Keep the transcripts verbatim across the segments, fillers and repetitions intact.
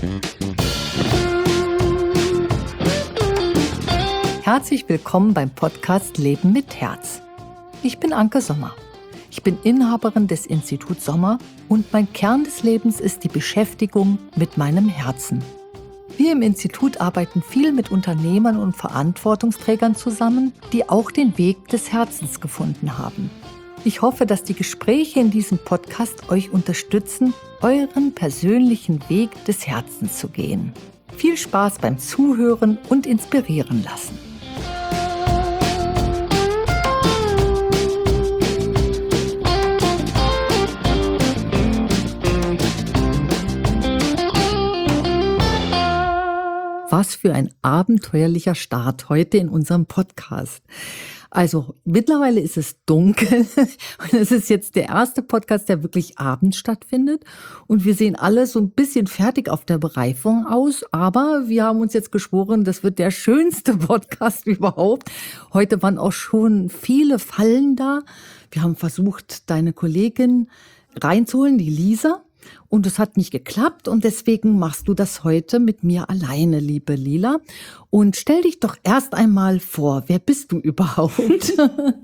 Herzlich willkommen beim Podcast Leben mit Herz. Ich bin Anke Sommer. Ich bin Inhaberin des Instituts Sommer und mein Kern des Lebens ist die Beschäftigung mit meinem Herzen. Wir im Institut arbeiten viel mit Unternehmern und Verantwortungsträgern zusammen, die auch den Weg des Herzens gefunden haben. Ich hoffe, dass die Gespräche in diesem Podcast euch unterstützen, euren persönlichen Weg des Herzens zu gehen. Viel Spaß beim Zuhören und inspirieren lassen. Was für ein abenteuerlicher Start heute in unserem Podcast. Also mittlerweile ist es dunkel und es ist jetzt der erste Podcast, der wirklich abends stattfindet. Und wir sehen alle so ein bisschen fertig auf der Bereifung aus. Aber wir haben uns jetzt geschworen, das wird der schönste Podcast überhaupt. Heute waren auch schon viele Fallen da. Wir haben versucht, deine Kollegin reinzuholen, die Lisa. Und es hat nicht geklappt und deswegen machst du das heute mit mir alleine, liebe Lila. Und stell dich doch erst einmal vor, wer bist du überhaupt?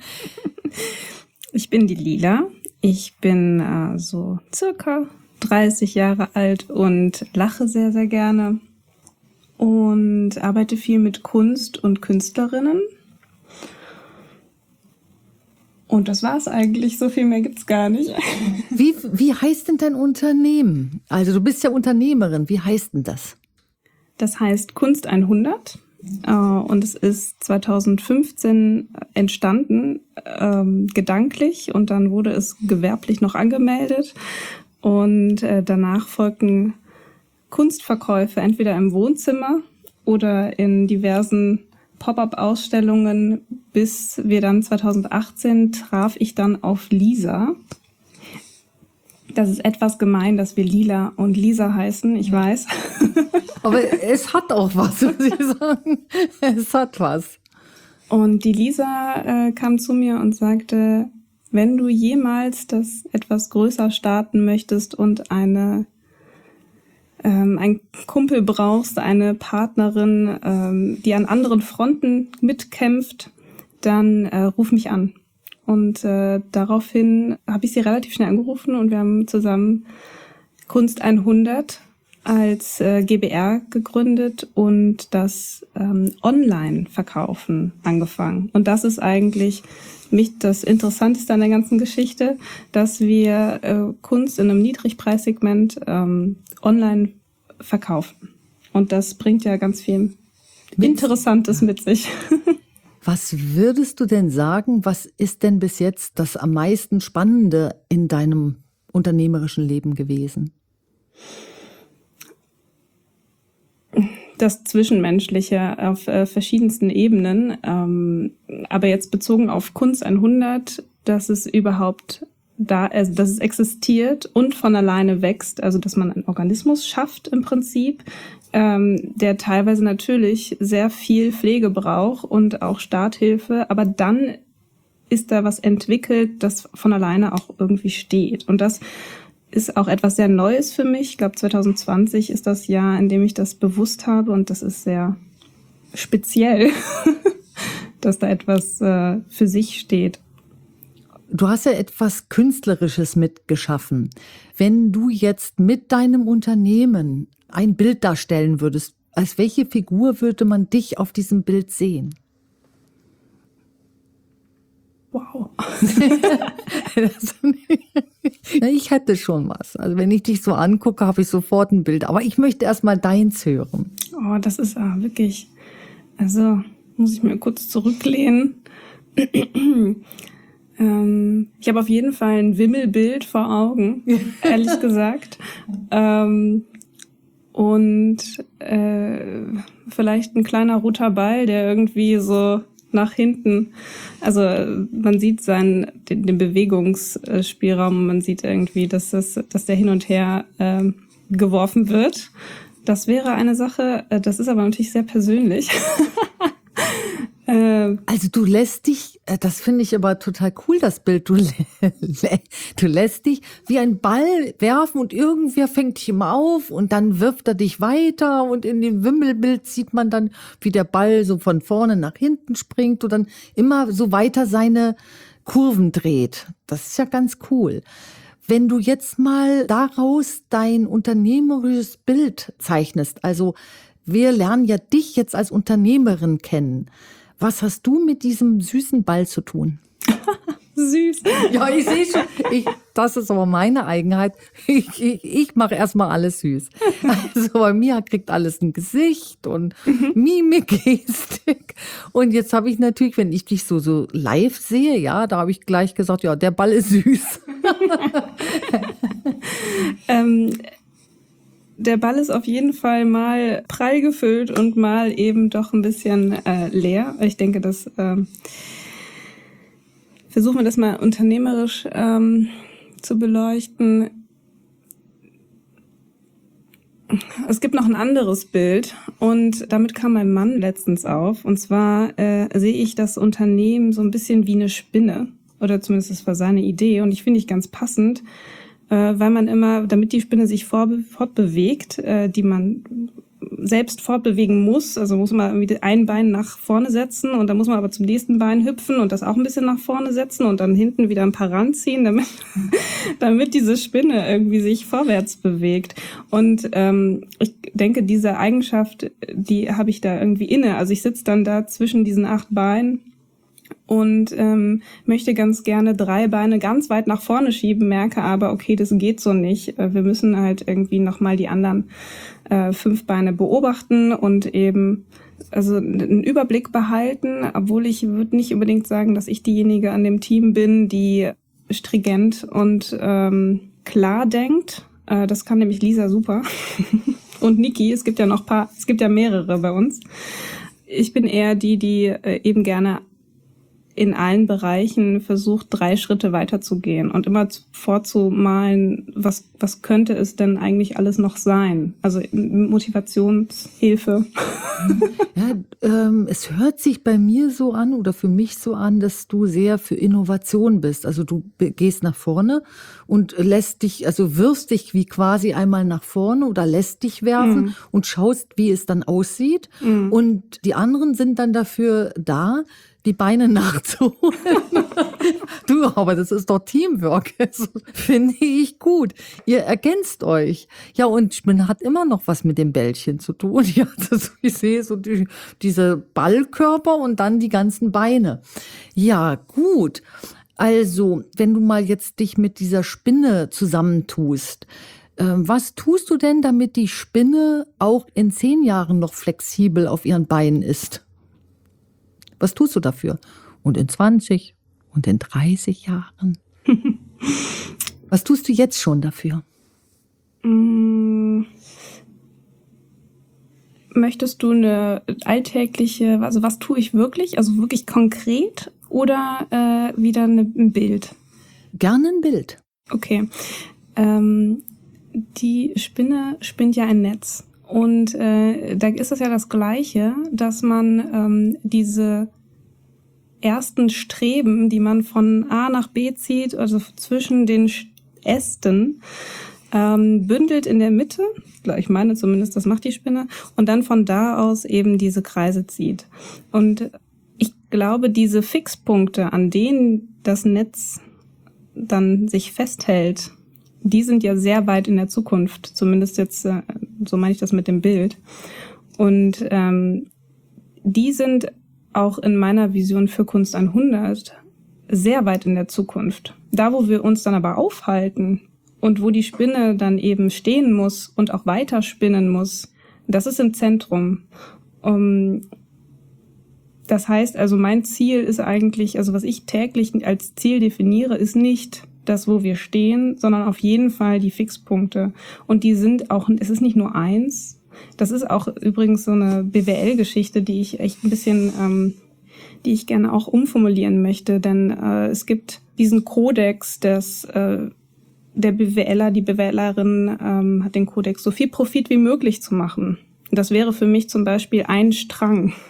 Ich bin die Lila. Ich bin äh, so circa dreißig Jahre alt und lache sehr, sehr gerne und arbeite viel mit Kunst und Künstlerinnen. Und das war's eigentlich, so viel mehr gibt's gar nicht. Wie, wie heißt denn dein Unternehmen? Also du bist ja Unternehmerin, wie heißt denn das? Das heißt Kunst hundert äh, und es ist zweitausendfünfzehn entstanden, ähm, gedanklich, und dann wurde es gewerblich noch angemeldet und äh, danach folgten Kunstverkäufe entweder im Wohnzimmer oder in diversen Pop-up-Ausstellungen, bis wir dann zweitausendachtzehn traf ich dann auf Lisa. Das ist etwas gemein, dass wir Lila und Lisa heißen, ich weiß. Aber es hat auch was, muss ich sagen. Es hat was. Und die Lisa äh, kam zu mir und sagte, wenn du jemals das etwas größer starten möchtest und eine ähm, einen Kumpel brauchst, eine Partnerin, ähm, die an anderen Fronten mitkämpft, dann äh, ruf mich an. Und äh, daraufhin habe ich sie relativ schnell angerufen und wir haben zusammen Kunst hundert als äh, G B R gegründet und das ähm, Online-Verkaufen angefangen. Und das ist eigentlich mich das Interessanteste an der ganzen Geschichte, dass wir äh, Kunst in einem Niedrigpreissegment ähm, online verkaufen. Und das bringt ja ganz viel Interessantes mit sich. Was würdest du denn sagen, was ist denn bis jetzt das am meisten Spannende in deinem unternehmerischen Leben gewesen? Das Zwischenmenschliche auf äh, verschiedensten Ebenen. Ähm, aber jetzt bezogen auf Kunst hundert, dass es überhaupt da, also dass es existiert und von alleine wächst, also dass man einen Organismus schafft im Prinzip, ähm, der teilweise natürlich sehr viel Pflege braucht und auch Starthilfe, aber dann ist da was entwickelt, das von alleine auch irgendwie steht. Und das ist auch etwas sehr Neues für mich. Ich glaube, zwanzig zwanzig ist das Jahr, in dem ich das bewusst habe, und das ist sehr speziell, dass da etwas äh, für sich steht. Du hast ja etwas Künstlerisches mitgeschaffen. Wenn du jetzt mit deinem Unternehmen ein Bild darstellen würdest, als welche Figur würde man dich auf diesem Bild sehen? Wow. Ich hätte schon was. Also wenn ich dich so angucke, habe ich sofort ein Bild. Aber ich möchte erst mal deins hören. Oh, das ist ah, wirklich, also muss ich mir kurz zurücklehnen. ähm, ich habe auf jeden Fall ein Wimmelbild vor Augen, ehrlich gesagt. Ähm, und äh, vielleicht ein kleiner roter Ball, der irgendwie so nach hinten, also man sieht seinen den, den Bewegungsspielraum, man sieht irgendwie, dass das, dass der hin und her äh, geworfen wird. Das wäre eine Sache, das ist aber natürlich sehr persönlich. äh, Also du lässt dich, äh, das finde ich aber total cool, das Bild, du, lä- lä- du lässt dich wie ein Ball werfen und irgendwer fängt dich immer auf und dann wirft er dich weiter und in dem Wimmelbild sieht man dann, wie der Ball so von vorne nach hinten springt und dann immer so weiter seine Kurven dreht. Das ist ja ganz cool. Wenn du jetzt mal daraus dein unternehmerisches Bild zeichnest, also wir lernen ja dich jetzt als Unternehmerin kennen. Was hast du mit diesem süßen Ball zu tun? Süß. Ja, ich sehe schon. Ich, das ist aber meine Eigenheit. Ich, ich, ich mache erstmal alles süß. Also bei mir kriegt alles ein Gesicht und Mimik, Gestik. Und jetzt habe ich natürlich, wenn ich dich so, so live sehe, ja, da habe ich gleich gesagt, ja, der Ball ist süß. ähm, der Ball ist auf jeden Fall mal prall gefüllt und mal eben doch ein bisschen äh, leer. Ich denke, das ähm, versuchen wir das mal unternehmerisch ähm, zu beleuchten. Es gibt noch ein anderes Bild und damit kam mein Mann letztens auf. Und zwar äh, sehe ich das Unternehmen so ein bisschen wie eine Spinne. Oder zumindest das war seine Idee. Und ich finde ich ganz passend, äh, weil man immer, damit die Spinne sich vorbe- fortbewegt, äh, die man selbst fortbewegen muss, also muss man irgendwie ein Bein nach vorne setzen und dann muss man aber zum nächsten Bein hüpfen und das auch ein bisschen nach vorne setzen und dann hinten wieder ein paar ranziehen, damit, damit diese Spinne irgendwie sich vorwärts bewegt. Und ähm, ich denke, diese Eigenschaft, die habe ich da irgendwie inne. Also ich sitze dann da zwischen diesen acht Beinen und ähm, möchte ganz gerne drei Beine ganz weit nach vorne schieben, merke aber, okay, das geht so nicht. Wir müssen halt irgendwie nochmal die anderen äh, fünf Beine beobachten und eben also einen Überblick behalten, obwohl ich würde nicht unbedingt sagen, dass ich diejenige an dem Team bin, die stringent und ähm, klar denkt. Äh, das kann nämlich Lisa super. Und Niki, es gibt ja noch paar, es gibt ja mehrere bei uns. Ich bin eher die, die äh, eben gerne in allen Bereichen versucht, drei Schritte weiterzugehen und immer vorzumalen, was, was könnte es denn eigentlich alles noch sein? Also Motivationshilfe. Ja, ähm, es hört sich bei mir so an oder für mich so an, dass du sehr für Innovation bist. Also du be- gehst nach vorne und lässt dich, also wirfst dich wie quasi einmal nach vorne oder lässt dich werfen Mhm. und schaust, wie es dann aussieht. Mhm. Und die anderen sind dann dafür da, die Beine nachzuholen. Du, aber das ist doch Teamwork. Das finde ich gut. Ihr ergänzt euch. Ja, und Spinne hat immer noch was mit dem Bällchen zu tun. Ja, das, ich sehe so die, diese Ballkörper und dann die ganzen Beine. Ja, gut. Also, wenn du mal jetzt dich mit dieser Spinne zusammentust, äh, was tust du denn, damit die Spinne auch in zehn Jahren noch flexibel auf ihren Beinen ist? Was tust du dafür? Und in zwanzig und in dreißig Jahren? Was tust du jetzt schon dafür? Mm. Möchtest du eine alltägliche, also was tue ich wirklich, also wirklich konkret oder äh, wieder eine, ein Bild? Gerne ein Bild. Okay. Ähm, die Spinne spinnt ja ein Netz. Und äh, da ist es ja das Gleiche, dass man ähm, diese ersten Streben, die man von A nach B zieht, also zwischen den Ästen, ähm, bündelt in der Mitte, ich meine zumindest, das macht die Spinne, und dann von da aus eben diese Kreise zieht. Und ich glaube, diese Fixpunkte, an denen das Netz dann sich festhält, die sind ja sehr weit in der Zukunft, zumindest jetzt, äh, so meine ich das mit dem Bild. Und ähm, die sind auch in meiner Vision für Kunst hundert sehr weit in der Zukunft. Da, wo wir uns dann aber aufhalten und wo die Spinne dann eben stehen muss und auch weiter spinnen muss, das ist im Zentrum. Um, das heißt also, mein Ziel ist eigentlich, also was ich täglich als Ziel definiere, ist nicht das, wo wir stehen, sondern auf jeden Fall die Fixpunkte. Und die sind auch, es ist nicht nur eins. Das ist auch übrigens so eine B W L-Geschichte, die ich echt ein bisschen, ähm, die ich gerne auch umformulieren möchte. Denn äh, es gibt diesen Kodex des, äh, der BWLer, die BWLerin ähm, hat den Kodex, so viel Profit wie möglich zu machen. Das wäre für mich zum Beispiel ein Strang.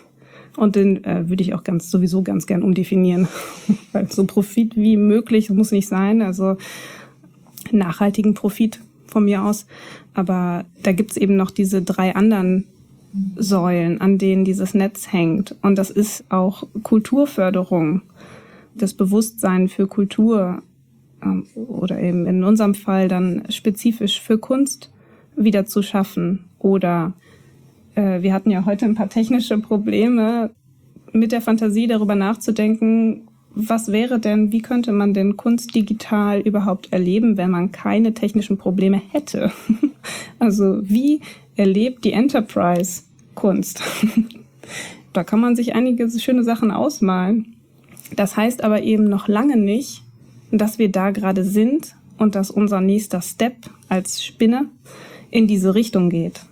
Und den äh, würde ich auch ganz sowieso ganz gern umdefinieren. Weil so Profit wie möglich muss nicht sein. Also nachhaltigen Profit von mir aus. Aber da gibt's eben noch diese drei anderen Säulen, an denen dieses Netz hängt. Und das ist auch Kulturförderung, das Bewusstsein für Kultur ähm, oder eben in unserem Fall dann spezifisch für Kunst wieder zu schaffen. Oder äh, wir hatten ja heute ein paar technische Probleme, mit der Fantasie darüber nachzudenken, was wäre denn, wie könnte man denn Kunst digital überhaupt erleben, wenn man keine technischen Probleme hätte? Also wie erlebt die Enterprise Kunst? Da kann man sich einige schöne Sachen ausmalen. Das heißt aber eben noch lange nicht, dass wir da gerade sind und dass unser nächster Step als Spinne in diese Richtung geht.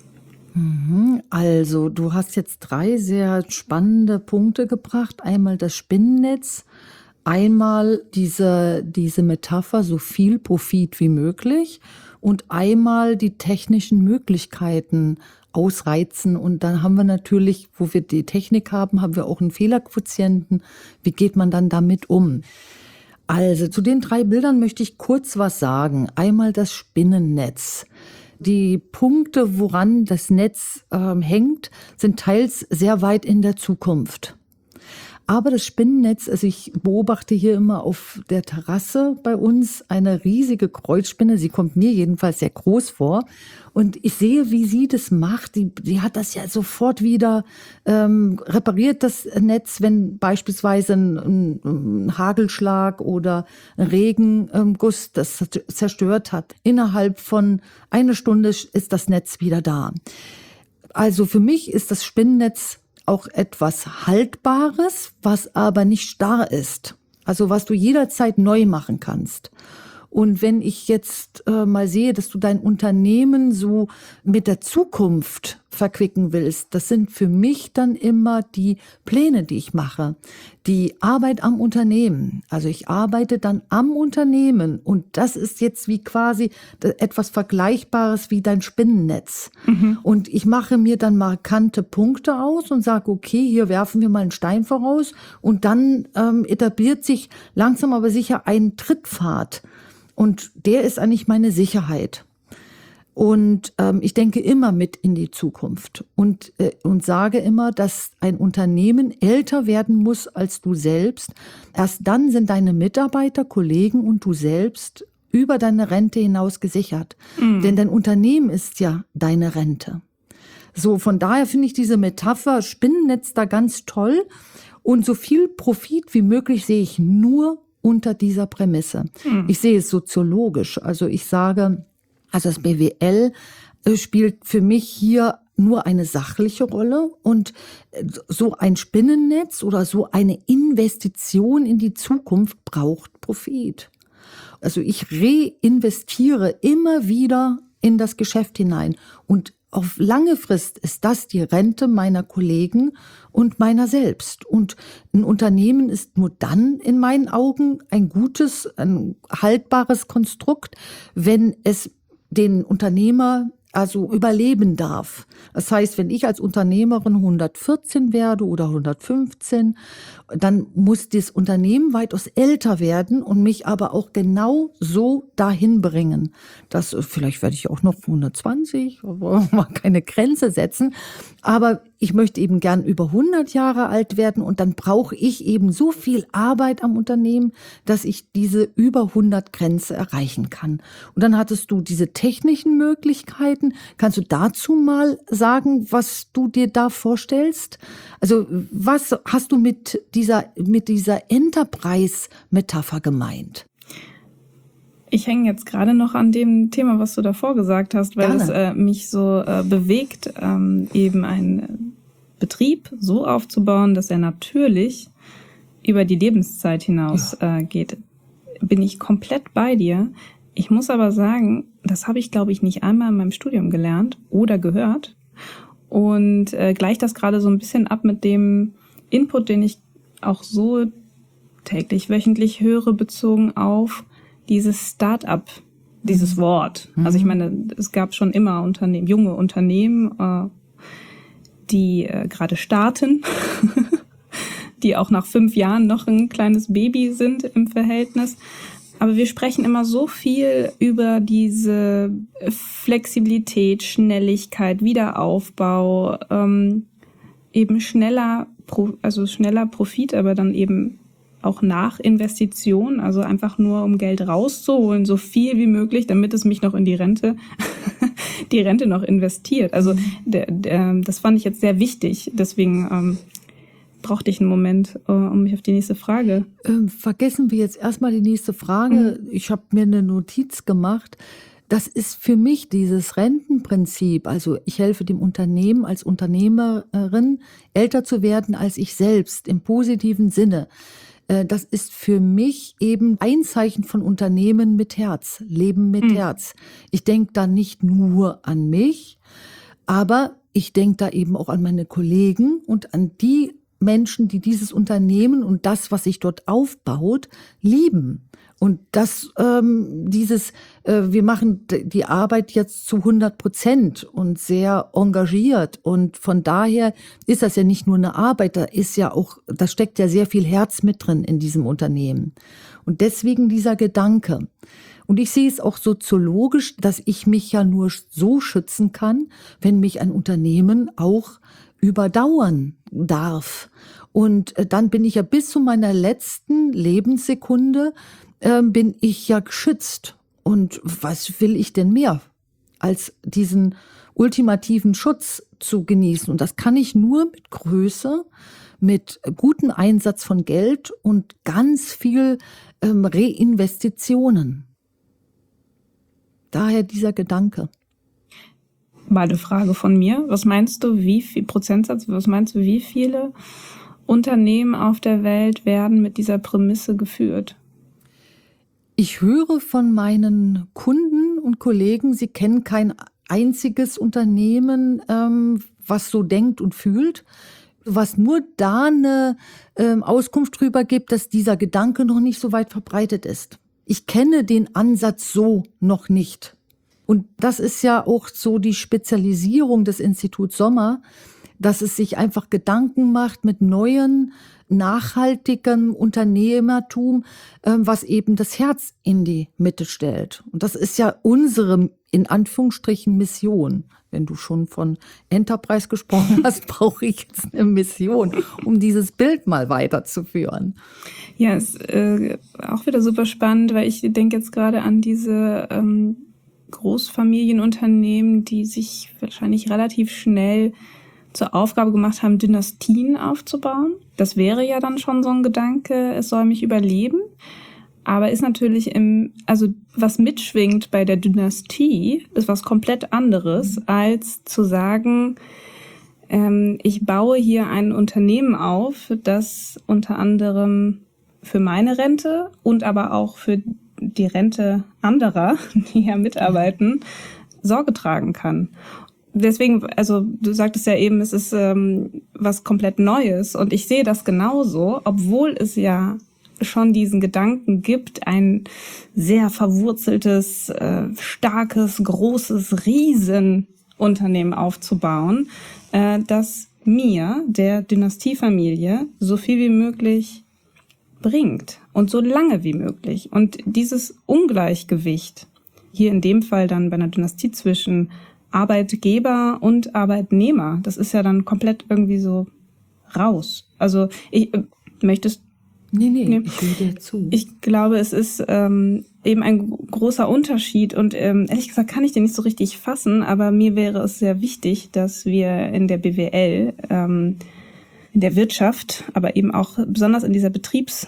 Also, du hast jetzt drei sehr spannende Punkte gebracht. Einmal das Spinnennetz, einmal diese, diese Metapher, so viel Profit wie möglich und einmal die technischen Möglichkeiten ausreizen. Und dann haben wir natürlich, wo wir die Technik haben, haben wir auch einen Fehlerquotienten. Wie geht man dann damit um? Also, zu den drei Bildern möchte ich kurz was sagen. Einmal das Spinnennetz. Die Punkte, woran das Netz ähm, hängt, sind teils sehr weit in der Zukunft. Aber das Spinnennetz, also ich beobachte hier immer auf der Terrasse bei uns eine riesige Kreuzspinne. Sie kommt mir jedenfalls sehr groß vor. Und ich sehe, wie sie das macht. Die, die hat das ja sofort wieder ähm, repariert, das Netz, wenn beispielsweise ein, ein, ein Hagelschlag oder ein Regenguss das zerstört hat. Innerhalb von einer Stunde ist das Netz wieder da. Also für mich ist das Spinnennetz auch etwas Haltbares, was aber nicht starr ist. Also was du jederzeit neu machen kannst. Und wenn ich jetzt äh, mal sehe, dass du dein Unternehmen so mit der Zukunft verquicken willst, das sind für mich dann immer die Pläne, die ich mache. Die Arbeit am Unternehmen. Also ich arbeite dann am Unternehmen und das ist jetzt wie quasi etwas Vergleichbares wie dein Spinnennetz. Mhm. Und ich mache mir dann markante Punkte aus und sage, okay, hier werfen wir mal einen Stein voraus und dann ähm, etabliert sich langsam aber sicher ein Trittpfad. Und der ist eigentlich meine Sicherheit. Und ähm, ich denke immer mit in die Zukunft und, äh, und sage immer, dass ein Unternehmen älter werden muss als du selbst. Erst dann sind deine Mitarbeiter, Kollegen und du selbst über deine Rente hinaus gesichert. Mhm. Denn dein Unternehmen ist ja deine Rente. So, von daher finde ich diese Metapher Spinnennetz da ganz toll. Und so viel Profit wie möglich sehe ich nur unter dieser Prämisse. Hm. Ich sehe es soziologisch. Also ich sage, also das B W L spielt für mich hier nur eine sachliche Rolle und so ein Spinnennetz oder so eine Investition in die Zukunft braucht Profit. Also ich reinvestiere immer wieder in das Geschäft hinein und auf lange Frist ist das die Rente meiner Kollegen und meiner selbst. Und ein Unternehmen ist nur dann in meinen Augen ein gutes, ein haltbares Konstrukt, wenn es den Unternehmer also überleben darf. Das heißt, wenn ich als Unternehmerin hundertvierzehn werde oder hundertfünfzehn, dann muss das Unternehmen weitaus älter werden und mich aber auch genau so dahin bringen. Das, vielleicht werde ich auch noch hundertzwanzig, aber mal keine Grenze setzen. Aber ich möchte eben gern über hundert Jahre alt werden und dann brauche ich eben so viel Arbeit am Unternehmen, dass ich diese über hundert Grenze erreichen kann. Und dann hattest du diese technischen Möglichkeiten. Kannst du dazu mal sagen, was du dir da vorstellst? Also was hast du mit dieser, mit dieser Enterprise-Metapher gemeint? Ich hänge jetzt gerade noch an dem Thema, was du davor gesagt hast, weil Gerne. es äh, mich so äh, bewegt, ähm, eben einen Betrieb so aufzubauen, dass er natürlich über die Lebenszeit hinaus ja. äh, geht. Bin ich komplett bei dir. Ich muss aber sagen, das habe ich, glaube ich, nicht einmal in meinem Studium gelernt oder gehört. Und äh, gleicht das gerade so ein bisschen ab mit dem Input, den ich auch so täglich, wöchentlich höre, bezogen auf dieses Start-up, dieses Wort. Mhm. Also ich meine, es gab schon immer Unternehmen, junge Unternehmen, äh, die äh, gerade starten, die auch nach fünf Jahren noch ein kleines Baby sind im Verhältnis. Aber wir sprechen immer so viel über diese Flexibilität, Schnelligkeit, Wiederaufbau, ähm, eben schneller, also schneller Profit, aber dann eben auch nach Investition, also einfach nur um Geld rauszuholen, so viel wie möglich, damit es mich noch in die Rente, die Rente noch investiert. Also der, der, das fand ich jetzt sehr wichtig, deswegen ähm, brauchte ich einen Moment, uh, um mich auf die nächste Frage. Ähm, vergessen wir jetzt erstmal die nächste Frage. Mhm. Ich habe mir eine Notiz gemacht. Das ist für mich dieses Rentenprinzip. Also ich helfe dem Unternehmen als Unternehmerin, älter zu werden als ich selbst, im positiven Sinne. Das ist für mich eben ein Zeichen von Unternehmen mit Herz, Leben mit mhm. Herz. Ich denke da nicht nur an mich, aber ich denke da eben auch an meine Kollegen und an die Menschen, die dieses Unternehmen und das, was sich dort aufbaut, lieben. Und das, ähm, dieses, äh, wir machen die Arbeit jetzt zu hundert Prozent und sehr engagiert. Und von daher ist das ja nicht nur eine Arbeit, da ist ja auch, da steckt ja sehr viel Herz mit drin in diesem Unternehmen. Und deswegen dieser Gedanke. Und ich sehe es auch soziologisch, dass ich mich ja nur so schützen kann, wenn mich ein Unternehmen auch überdauern darf. Und dann bin ich ja bis zu meiner letzten Lebenssekunde äh, bin ich ja geschützt. Und was will ich denn mehr, als diesen ultimativen Schutz zu genießen? Und das kann ich nur mit Größe, mit gutem Einsatz von Geld und ganz viel ähm, Reinvestitionen. Daher dieser Gedanke. Mal eine Frage von mir. Was meinst du, wie viel Prozentsatz, was meinst du, wie viele Unternehmen auf der Welt werden mit dieser Prämisse geführt? Ich höre von meinen Kunden und Kollegen, sie kennen kein einziges Unternehmen, ähm, was so denkt und fühlt, was nur da eine ähm, Auskunft drüber gibt, dass dieser Gedanke noch nicht so weit verbreitet ist. Ich kenne den Ansatz so noch nicht. Und das ist ja auch so die Spezialisierung des Instituts Sommer, dass es sich einfach Gedanken macht mit neuen, nachhaltigem Unternehmertum, was eben das Herz in die Mitte stellt. Und das ist ja unsere, in Anführungsstrichen, Mission. Wenn du schon von Enterprise gesprochen hast, brauche ich jetzt eine Mission, um dieses Bild mal weiterzuführen. Ja, ist äh, auch wieder super spannend, weil ich denke jetzt gerade an diese ähm, Großfamilienunternehmen, die sich wahrscheinlich relativ schnell zur Aufgabe gemacht haben, Dynastien aufzubauen. Das wäre ja dann schon so ein Gedanke, es soll mich überleben. Aber ist natürlich im, also was mitschwingt bei der Dynastie, ist was komplett anderes, mhm. als zu sagen, ähm, ich baue hier ein Unternehmen auf, das unter anderem für meine Rente und aber auch für die Rente anderer, die hier mitarbeiten, Sorge tragen kann. Deswegen, also du sagtest ja eben, es ist ähm, was komplett Neues und ich sehe das genauso, obwohl es ja schon diesen Gedanken gibt, ein sehr verwurzeltes, äh, starkes, großes Riesenunternehmen aufzubauen, äh, das mir, der Dynastiefamilie, so viel wie möglich bringt und so lange wie möglich. Und dieses Ungleichgewicht, hier in dem Fall dann bei einer Dynastie zwischen Arbeitgeber und Arbeitnehmer, das ist ja dann komplett irgendwie so raus. Also ich äh, möchtest Nee, nee, nee, ich höre dir zu. Ich glaube, es ist ähm, eben ein großer Unterschied und ähm, ehrlich gesagt kann ich den nicht so richtig fassen, aber mir wäre es sehr wichtig, dass wir in der B W L, ähm, in der Wirtschaft, aber eben auch besonders in dieser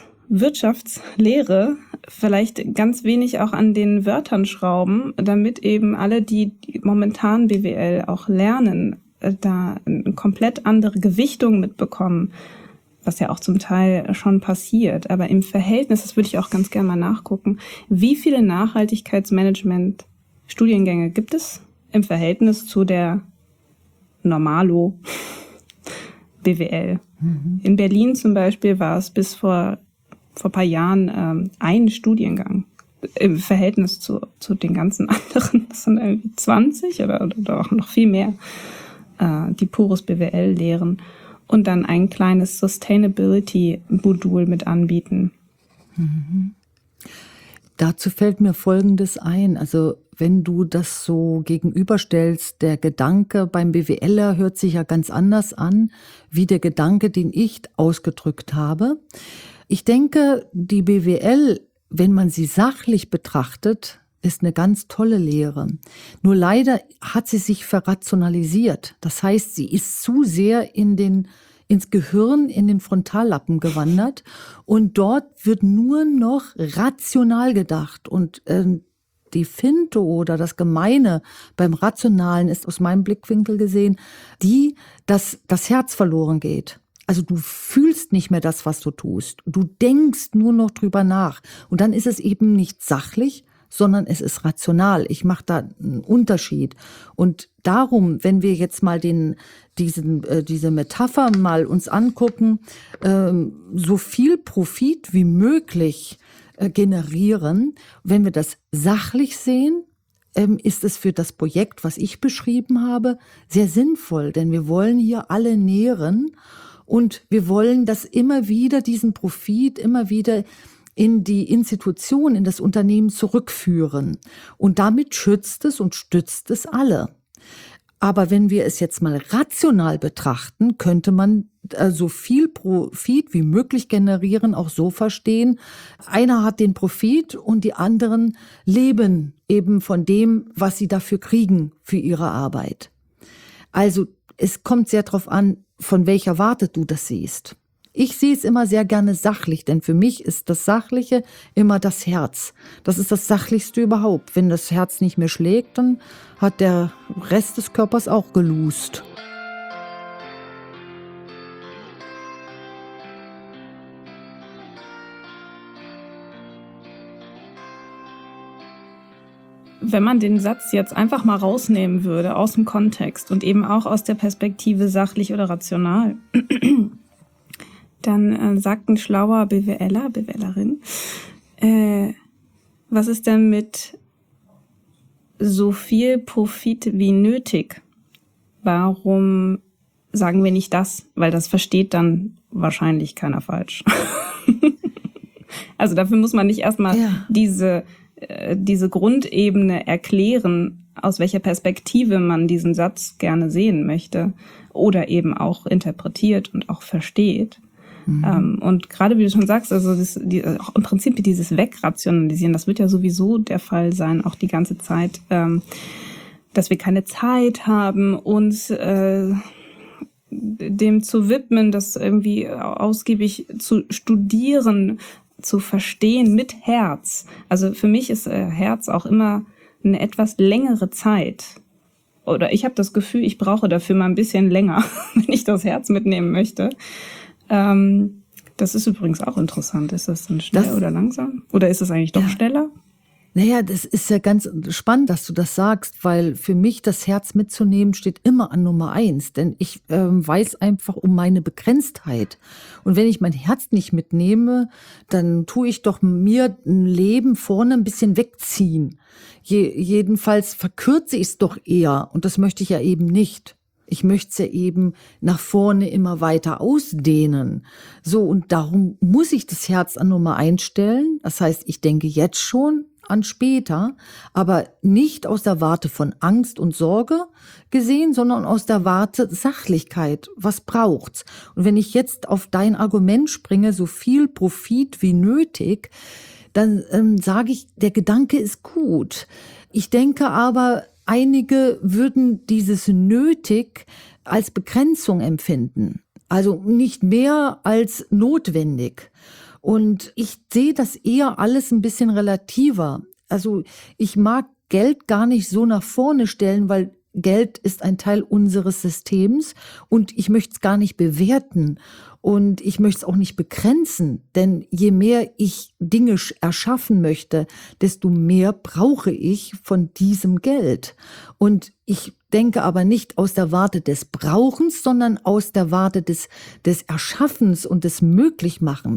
Betriebswirtschaftslehre vielleicht ganz wenig auch an den Wörtern schrauben, damit eben alle, die momentan B W L auch lernen, äh, da eine komplett andere Gewichtung mitbekommen, was ja auch zum Teil schon passiert. Aber im Verhältnis, das würde ich auch ganz gerne mal nachgucken, wie viele Nachhaltigkeitsmanagement-Studiengänge gibt es im Verhältnis zu der Normalo B W L? Mhm. In Berlin zum Beispiel war es bis vor vor ein paar Jahren ähm, ein Studiengang im Verhältnis zu zu den ganzen anderen. Das sind irgendwie zwanzig oder, oder auch noch viel mehr. äh, die Purus B W L lehren und dann ein kleines Sustainability-Modul mit anbieten. Mhm. Dazu fällt mir Folgendes ein. Also wenn du das so gegenüberstellst, der Gedanke beim BWLer hört sich ja ganz anders an, wie der Gedanke, den ich ausgedrückt habe. Ich denke, die B W L, wenn man sie sachlich betrachtet, ist eine ganz tolle Lehre. Nur leider hat sie sich verrationalisiert. Das heißt, sie ist zu sehr in den ins Gehirn, in den Frontallappen gewandert und dort wird nur noch rational gedacht und äh, die Finte oder das Gemeine beim Rationalen ist aus meinem Blickwinkel gesehen, die, dass das Herz verloren geht. Also du fühlst nicht mehr das, was du tust. Du denkst nur noch drüber nach und dann ist es eben nicht sachlich, sondern es ist rational. Ich mache da einen Unterschied. Und darum, wenn wir jetzt mal den, diesen, äh, diese Metapher mal uns angucken, ähm, so viel Profit wie möglich äh, generieren, wenn wir das sachlich sehen, ähm, ist es für das Projekt, was ich beschrieben habe, sehr sinnvoll. Denn wir wollen hier alle nähren und wir wollen das immer wieder, diesen Profit immer wieder in die Institution, in das Unternehmen zurückführen. Und damit schützt es und stützt es alle. Aber wenn wir es jetzt mal rational betrachten, könnte man so viel Profit wie möglich generieren, auch so verstehen. Einer hat den Profit und die anderen leben eben von dem, was sie dafür kriegen für ihre Arbeit. Also es kommt sehr darauf an, von welcher Warte du das siehst. Ich sehe es immer sehr gerne sachlich, denn für mich ist das Sachliche immer das Herz. Das ist das Sachlichste überhaupt. Wenn das Herz nicht mehr schlägt, dann hat der Rest des Körpers auch gelust. Wenn man den Satz jetzt einfach mal rausnehmen würde aus dem Kontext und eben auch aus der Perspektive sachlich oder rational, dann äh, sagt ein schlauer BWLer, BWLerin, äh, was ist denn mit so viel Profit wie nötig? Warum sagen wir nicht das? Weil das versteht dann wahrscheinlich keiner falsch. Also dafür muss man nicht erstmal ja. diese, äh, diese Grundebene erklären, aus welcher Perspektive man diesen Satz gerne sehen möchte oder eben auch interpretiert und auch versteht. Mhm. Ähm, und gerade wie du schon sagst, also das, die, auch im Prinzip dieses Wegrationalisieren, das wird ja sowieso der Fall sein, auch die ganze Zeit, ähm, dass wir keine Zeit haben, uns äh, dem zu widmen, das irgendwie ausgiebig zu studieren, zu verstehen mit Herz. Also für mich ist äh, Herz auch immer eine etwas längere Zeit. Oder ich habe das Gefühl, ich brauche dafür mal ein bisschen länger, wenn ich das Herz mitnehmen möchte. Ähm, das ist übrigens auch interessant. Ist das dann schnell das, oder langsam? Oder ist es eigentlich doch ja. schneller? Naja, das ist ja ganz spannend, dass du das sagst, weil für mich das Herz mitzunehmen steht immer an Nummer eins. Denn ich ähm, weiß einfach um meine Begrenztheit. Und wenn ich mein Herz nicht mitnehme, dann tue ich doch mir ein Leben vorne ein bisschen wegziehen. Je, jedenfalls verkürze ich es doch eher. Und das möchte ich ja eben nicht. Ich möchte es ja eben nach vorne immer weiter ausdehnen. So, und darum muss ich das Herz an Nummer eins stellen. Das heißt, ich denke jetzt schon an später, aber nicht aus der Warte von Angst und Sorge gesehen, sondern aus der Warte Sachlichkeit. Was braucht's? Und wenn ich jetzt auf dein Argument springe, so viel Profit wie nötig, dann ähm, sage ich, der Gedanke ist gut. Ich denke aber, einige würden dieses nötig als Begrenzung empfinden. Also nicht mehr als notwendig. Und ich sehe das eher alles ein bisschen relativer. Also ich mag Geld gar nicht so nach vorne stellen, weil Geld ist ein Teil unseres Systems und ich möchte es gar nicht bewerten und ich möchte es auch nicht begrenzen. Denn je mehr ich Dinge erschaffen möchte, desto mehr brauche ich von diesem Geld. Und ich denke aber nicht aus der Warte des Brauchens, sondern aus der Warte des, des Erschaffens und des Möglichmachens.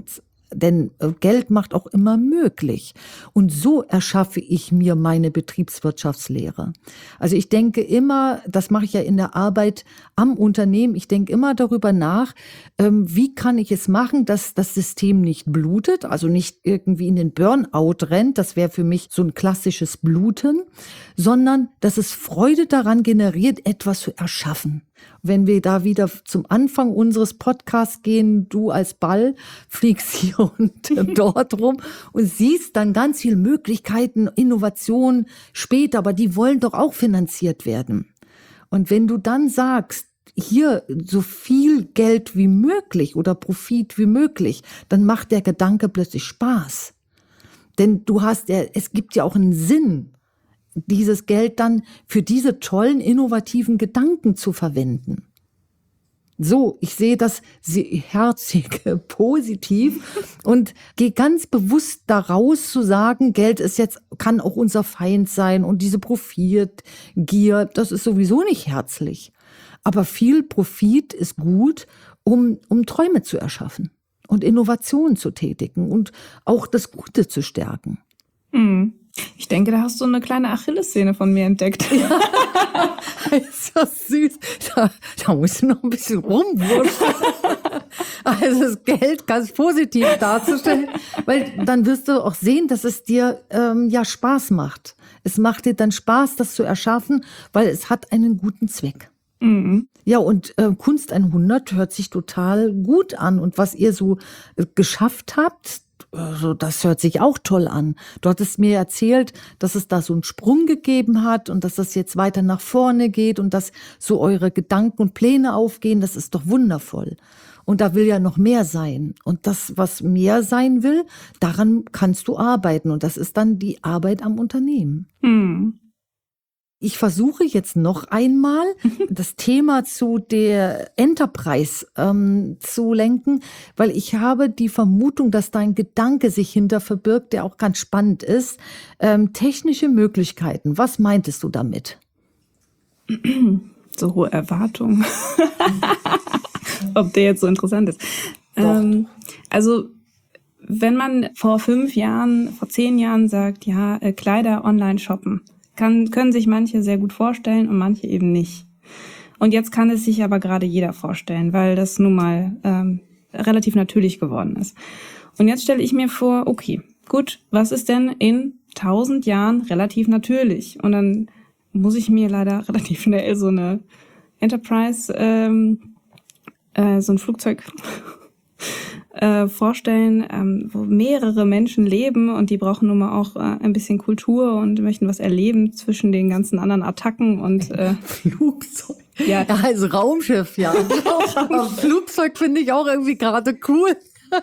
Denn Geld macht auch immer möglich. Und so erschaffe ich mir meine Betriebswirtschaftslehre. Also ich denke immer, das mache ich ja in der Arbeit am Unternehmen, ich denke immer darüber nach, wie kann ich es machen, dass das System nicht blutet, also nicht irgendwie in den Burnout rennt, das wäre für mich so ein klassisches Bluten, sondern dass es Freude daran generiert, etwas zu erschaffen. Wenn wir da wieder zum Anfang unseres Podcasts gehen, du als Ball fliegst hier und dort rum und siehst dann ganz viele Möglichkeiten, Innovationen später, aber die wollen doch auch finanziert werden. Und wenn du dann sagst, hier so viel Geld wie möglich oder Profit wie möglich, dann macht der Gedanke plötzlich Spaß. Denn du hast ja, es gibt ja auch einen Sinn, dieses Geld dann für diese tollen, innovativen Gedanken zu verwenden. So, ich sehe das herzig, positiv und gehe ganz bewusst daraus zu sagen, Geld ist jetzt, kann auch unser Feind sein und diese Profitgier, das ist sowieso nicht herzlich. Aber viel Profit ist gut, um, um Träume zu erschaffen und Innovationen zu tätigen und auch das Gute zu stärken. Hm. Ich denke, da hast du eine kleine Achillessehne von mir entdeckt. Ja. Ist das süß. Da, da musst du noch ein bisschen rumwurschteln. Also das Geld ganz positiv darzustellen, weil dann wirst du auch sehen, dass es dir ähm, ja Spaß macht. Es macht dir dann Spaß, das zu erschaffen, weil es hat einen guten Zweck. Mhm. Ja, und äh, Kunst hundert hört sich total gut an. Und was ihr so äh, geschafft habt, also das hört sich auch toll an. Du hattest mir erzählt, dass es da so einen Sprung gegeben hat und dass das jetzt weiter nach vorne geht und dass so eure Gedanken und Pläne aufgehen. Das ist doch wundervoll. Und da will ja noch mehr sein. Und das, was mehr sein will, daran kannst du arbeiten. Und das ist dann die Arbeit am Unternehmen. Hm. Ich versuche jetzt noch einmal das Thema zu der Enterprise ähm, zu lenken, weil ich habe die Vermutung, dass da ein Gedanke sich hinter verbirgt, der auch ganz spannend ist. Ähm, technische Möglichkeiten, was meintest du damit? So hohe Erwartungen. Ob der jetzt so interessant ist. Ähm, also wenn man vor fünf Jahren, vor zehn Jahren sagt, ja, äh, Kleider online shoppen, Kann, können sich manche sehr gut vorstellen und manche eben nicht. Und jetzt kann es sich aber gerade jeder vorstellen, weil das nun mal ähm, relativ natürlich geworden ist. Und jetzt stelle ich mir vor, okay, gut, was ist denn in tausend Jahren relativ natürlich? Und dann muss ich mir leider relativ schnell so eine Enterprise, ähm, äh, so ein Flugzeug Äh, vorstellen, ähm, wo mehrere Menschen leben und die brauchen nun mal auch äh, ein bisschen Kultur und möchten was erleben zwischen den ganzen anderen Attacken und äh, Flugzeug. Ja, ja, also Raumschiff, ja. Aber Flugzeug finde ich auch irgendwie gerade cool.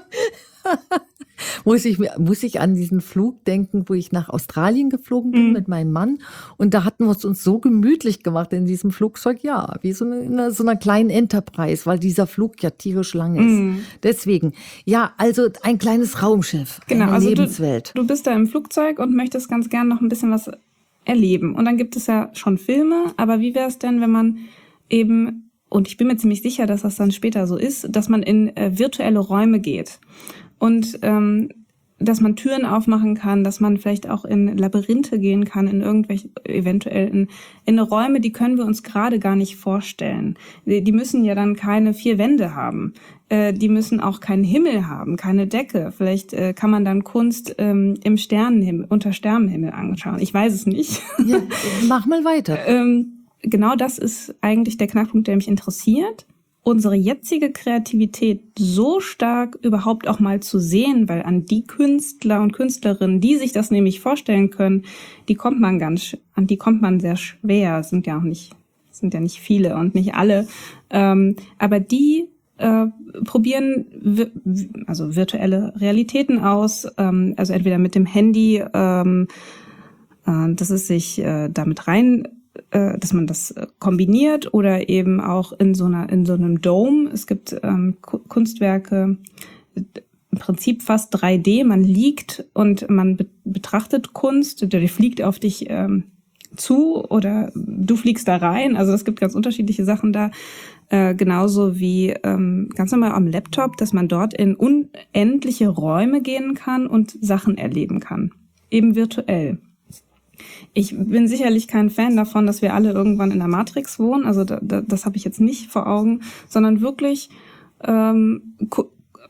muss ich muss ich an diesen Flug denken, wo ich nach Australien geflogen bin mhm. mit meinem Mann und da hatten wir es uns so gemütlich gemacht in diesem Flugzeug, ja, wie so eine, in einer, so einer kleinen Enterprise, weil dieser Flug ja tierisch lang ist. Mhm. Deswegen, ja, also ein kleines Raumschiff, genau, eine also Lebenswelt. Du, du bist da im Flugzeug und möchtest ganz gern noch ein bisschen was erleben und dann gibt es ja schon Filme, aber wie wäre es denn, wenn man eben, und ich bin mir ziemlich sicher, dass das dann später so ist, dass man in äh, virtuelle Räume geht. Und ähm, dass man Türen aufmachen kann, dass man vielleicht auch in Labyrinthe gehen kann, in irgendwelche, eventuell in, in Räume, die können wir uns gerade gar nicht vorstellen. Die, die müssen ja dann keine vier Wände haben. Äh, die müssen auch keinen Himmel haben, keine Decke. Vielleicht äh, kann man dann Kunst ähm, im Sternenhimmel, unter Sternenhimmel anschauen. Ich weiß es nicht. Ja, mach mal weiter. ähm, genau das ist eigentlich der Knackpunkt, der mich interessiert. Unsere jetzige Kreativität so stark überhaupt auch mal zu sehen, weil an die Künstler und Künstlerinnen, die sich das nämlich vorstellen können, die kommt man ganz, an die kommt man sehr schwer. Es sind ja auch nicht, sind ja nicht viele und nicht alle, ähm, aber die äh, probieren wir, also virtuelle Realitäten aus, ähm, also entweder mit dem Handy, ähm, äh, dass es sich äh, damit rein dass man das kombiniert oder eben auch in so einer in so einem Dome. Es gibt ähm, Kunstwerke, im Prinzip fast drei D. Man liegt und man be- betrachtet Kunst, die fliegt auf dich ähm, zu oder du fliegst da rein. Also es gibt ganz unterschiedliche Sachen da. Äh, genauso wie ähm, ganz normal am Laptop, dass man dort in unendliche Räume gehen kann und Sachen erleben kann. Eben virtuell. Ich bin sicherlich kein Fan davon, dass wir alle irgendwann in der Matrix wohnen. Also da, da, das habe ich jetzt nicht vor Augen, sondern wirklich ähm, ku-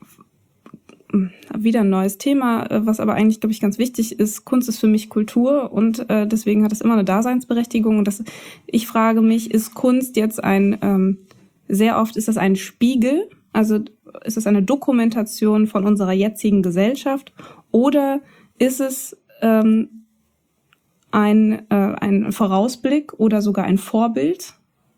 wieder ein neues Thema, was aber eigentlich, glaube ich, ganz wichtig ist. Kunst ist für mich Kultur und äh, deswegen hat es immer eine Daseinsberechtigung. Und das, ich frage mich, ist Kunst jetzt ein, ähm, sehr oft ist das ein Spiegel, also ist es eine Dokumentation von unserer jetzigen Gesellschaft oder ist es ähm, ein, äh, ein Vorausblick oder sogar ein Vorbild?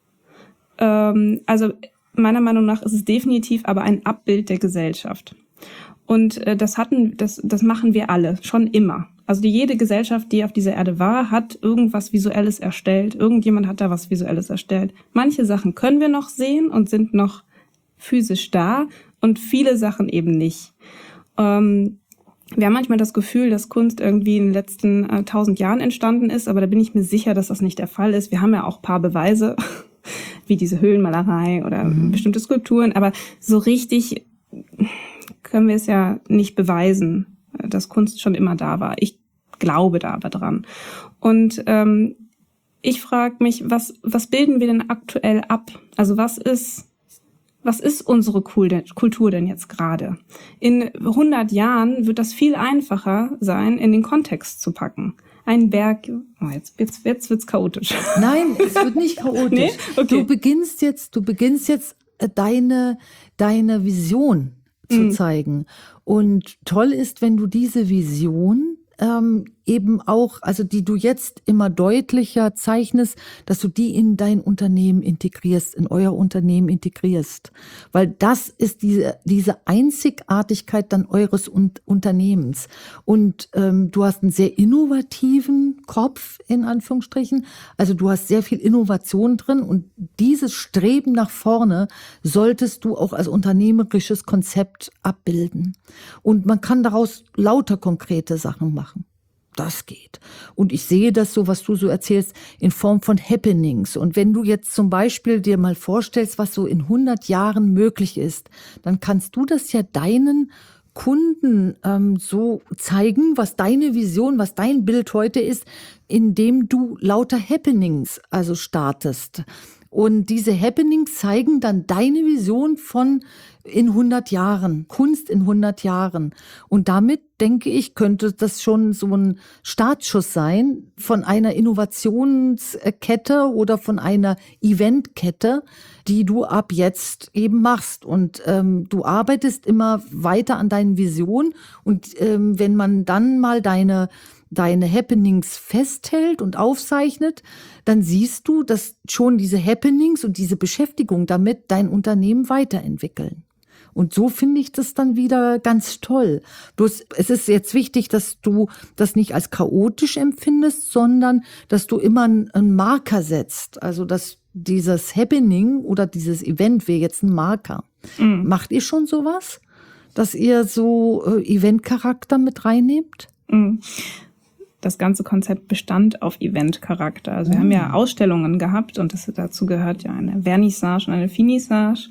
Ähm, also meiner Meinung nach ist es definitiv aber ein Abbild der Gesellschaft. Und äh, das hatten, das, das machen wir alle schon immer. Also die, jede Gesellschaft, die auf dieser Erde war, hat irgendwas Visuelles erstellt. Irgendjemand hat da was Visuelles erstellt. Manche Sachen können wir noch sehen und sind noch physisch da und viele Sachen eben nicht. Ähm, wir haben manchmal das Gefühl, dass Kunst irgendwie in den letzten äh, tausend Jahren entstanden ist, aber da bin ich mir sicher, dass das nicht der Fall ist. Wir haben ja auch ein paar Beweise, wie diese Höhlenmalerei oder mhm. bestimmte Skulpturen, aber so richtig können wir es ja nicht beweisen, dass Kunst schon immer da war. Ich glaube da aber dran. Und ähm, ich frage mich, was was bilden wir denn aktuell ab? Also was ist was ist unsere Kultur denn jetzt gerade? In hundert Jahren wird das viel einfacher sein, in den Kontext zu packen. Ein Berg, oh, jetzt, jetzt, jetzt wird's chaotisch. Nein, es wird nicht chaotisch. Nee? Okay. Du beginnst jetzt, du beginnst jetzt deine deine Vision zu mhm. zeigen. Und toll ist, wenn du diese Vision ähm, eben auch, also die du jetzt immer deutlicher zeichnest, dass du die in dein Unternehmen integrierst, in euer Unternehmen integrierst. Weil das ist diese diese Einzigartigkeit dann eures Un- Unternehmens. Und ähm, du hast einen sehr innovativen Kopf, in Anführungsstrichen. Also du hast sehr viel Innovation drin und dieses Streben nach vorne solltest du auch als unternehmerisches Konzept abbilden. Und man kann daraus lauter konkrete Sachen machen. Das geht. Und ich sehe das so, was du so erzählst, in Form von Happenings. Und wenn du jetzt zum Beispiel dir mal vorstellst, was so in hundert Jahren möglich ist, dann kannst du das ja deinen Kunden ähm, so zeigen, was deine Vision, was dein Bild heute ist, indem du lauter Happenings also startest. Und diese Happenings zeigen dann deine Vision von in hundert Jahren, Kunst in hundert Jahren. Und damit, denke ich, könnte das schon so ein Startschuss sein von einer Innovationskette oder von einer Eventkette, die du ab jetzt eben machst. Und ähm, du arbeitest immer weiter an deinen Visionen. Und ähm, wenn man dann mal deine deine Happenings festhält und aufzeichnet, dann siehst du, dass schon diese Happenings und diese Beschäftigung damit dein Unternehmen weiterentwickeln. Und so finde ich das dann wieder ganz toll. Bloß es ist jetzt wichtig, dass du das nicht als chaotisch empfindest, sondern dass du immer einen Marker setzt. Also dass dieses Happening oder dieses Event wäre jetzt ein Marker. Mhm. Macht ihr schon sowas, dass ihr so äh, Eventcharakter mit reinnehmt? Mhm. Das ganze Konzept bestand auf Eventcharakter. Also wir mhm. haben ja Ausstellungen gehabt und das, dazu gehört ja eine Vernissage und eine Finissage.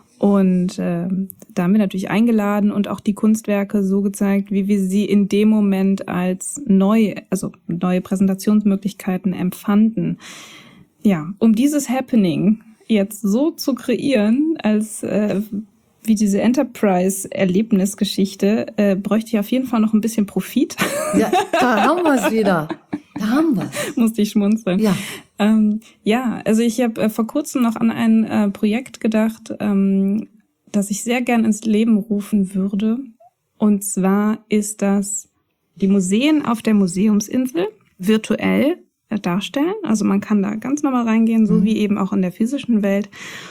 Und äh, da haben wir natürlich eingeladen und auch die Kunstwerke so gezeigt, wie wir sie in dem Moment als neu, also neue Präsentationsmöglichkeiten empfanden. Ja, um dieses Happening jetzt so zu kreieren, als äh, wie diese Enterprise-Erlebnisgeschichte, äh, bräuchte ich auf jeden Fall noch ein bisschen Profit. Ja, da haben wir es wieder. Da haben wir es. Musste ich schmunzeln. Ja, ähm, ja, also ich habe äh, vor kurzem noch an ein äh, Projekt gedacht, ähm, das ich sehr gern ins Leben rufen würde. Und zwar ist das die Museen auf der Museumsinsel virtuell äh, darstellen. Also man kann da ganz normal reingehen, so mhm. wie eben auch in der physischen Welt.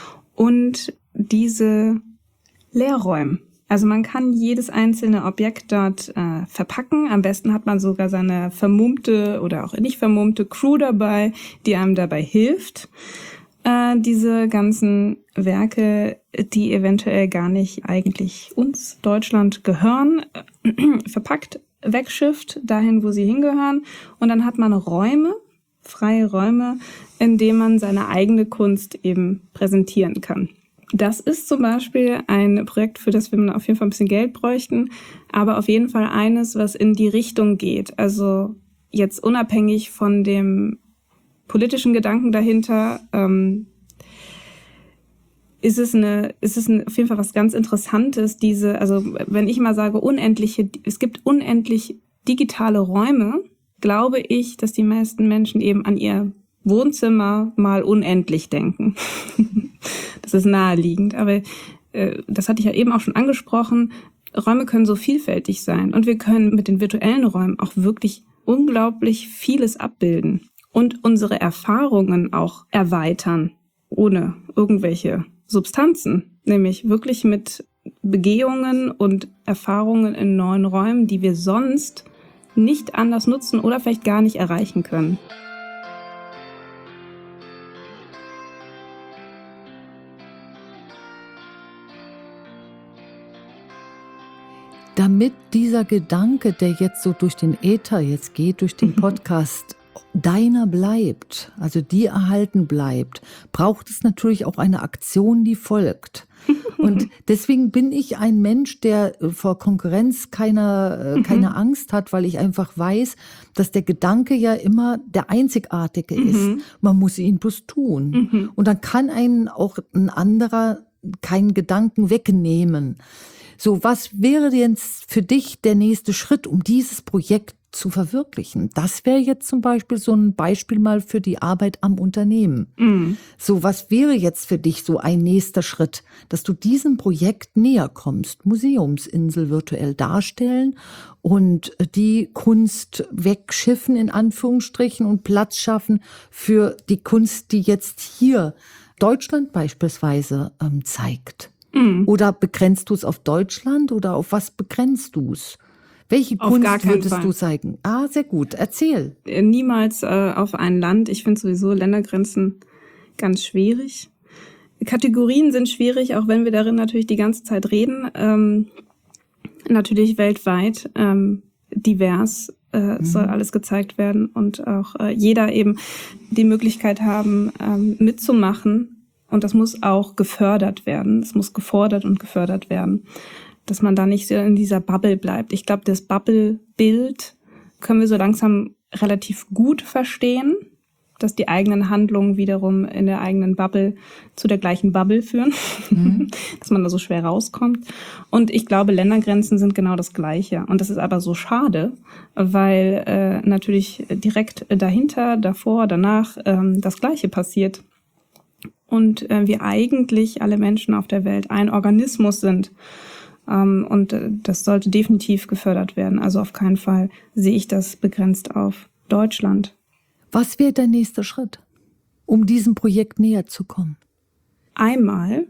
Und diese Leerräumen. Also man kann jedes einzelne Objekt dort äh, verpacken. Am besten hat man sogar seine vermummte oder auch nicht vermummte Crew dabei, die einem dabei hilft, äh, diese ganzen Werke, die eventuell gar nicht eigentlich uns, Deutschland, gehören, äh, verpackt, wegschifft, dahin, wo sie hingehören. Und dann hat man Räume, freie Räume, in denen man seine eigene Kunst eben präsentieren kann. Das ist zum Beispiel ein Projekt, für das wir auf jeden Fall ein bisschen Geld bräuchten, aber auf jeden Fall eines, was in die Richtung geht. Also jetzt unabhängig von dem politischen Gedanken dahinter, ähm, ist es eine, ist es ein, auf jeden Fall was ganz Interessantes, diese, also wenn ich mal sage unendliche, es gibt unendlich digitale Räume, glaube ich, dass die meisten Menschen eben an ihr Wohnzimmer mal unendlich denken. Das ist naheliegend, aber äh, das hatte ich ja eben auch schon angesprochen, Räume können so vielfältig sein und wir können mit den virtuellen Räumen auch wirklich unglaublich vieles abbilden und unsere Erfahrungen auch erweitern, ohne irgendwelche Substanzen, nämlich wirklich mit Begehungen und Erfahrungen in neuen Räumen, die wir sonst nicht anders nutzen oder vielleicht gar nicht erreichen können. Damit dieser Gedanke, der jetzt so durch den Äther jetzt geht, durch den Podcast, deiner bleibt, also dir erhalten bleibt, braucht es natürlich auch eine Aktion, die folgt. Und deswegen bin ich ein Mensch, der vor Konkurrenz keine, mhm. keine Angst hat, weil ich einfach weiß, dass der Gedanke ja immer der einzigartige mhm. ist. Man muss ihn bloß tun. Mhm. Und dann kann einen auch ein anderer keinen Gedanken wegnehmen. So, was wäre jetzt für dich der nächste Schritt, um dieses Projekt zu verwirklichen? Das wäre jetzt zum Beispiel so ein Beispiel mal für die Arbeit am Unternehmen. Mm. So, was wäre jetzt für dich so ein nächster Schritt, dass du diesem Projekt näher kommst? Museumsinsel virtuell darstellen und die Kunst wegschiffen, in Anführungsstrichen, und Platz schaffen für die Kunst, die jetzt hier Deutschland beispielsweise ähm, zeigt. Mm. Oder begrenzt du es auf Deutschland oder auf was begrenzt du es? Welche auf Kunst würdest Fall. du zeigen? Ah, sehr gut. Erzähl. Niemals äh, auf ein Land. Ich finde sowieso Ländergrenzen ganz schwierig. Kategorien sind schwierig, auch wenn wir darin natürlich die ganze Zeit reden. Ähm, natürlich weltweit ähm, divers äh, mhm. soll alles gezeigt werden und auch äh, jeder eben die Möglichkeit haben, ähm, mitzumachen. Und das muss auch gefördert werden. Es muss gefordert und gefördert werden, dass man da nicht so in dieser Bubble bleibt. Ich glaube, das Bubble-Bild können wir so langsam relativ gut verstehen, dass die eigenen Handlungen wiederum in der eigenen Bubble zu der gleichen Bubble führen, mhm. dass man da so schwer rauskommt. Und ich glaube, Ländergrenzen sind genau das Gleiche. Und das ist aber so schade, weil äh, natürlich direkt dahinter, davor, danach ähm, das Gleiche passiert. Und äh, wir eigentlich alle Menschen auf der Welt ein Organismus sind. Um, und äh, das sollte definitiv gefördert werden. Also auf keinen Fall sehe ich das begrenzt auf Deutschland. Was wäre der nächste Schritt, um diesem Projekt näher zu kommen? Einmal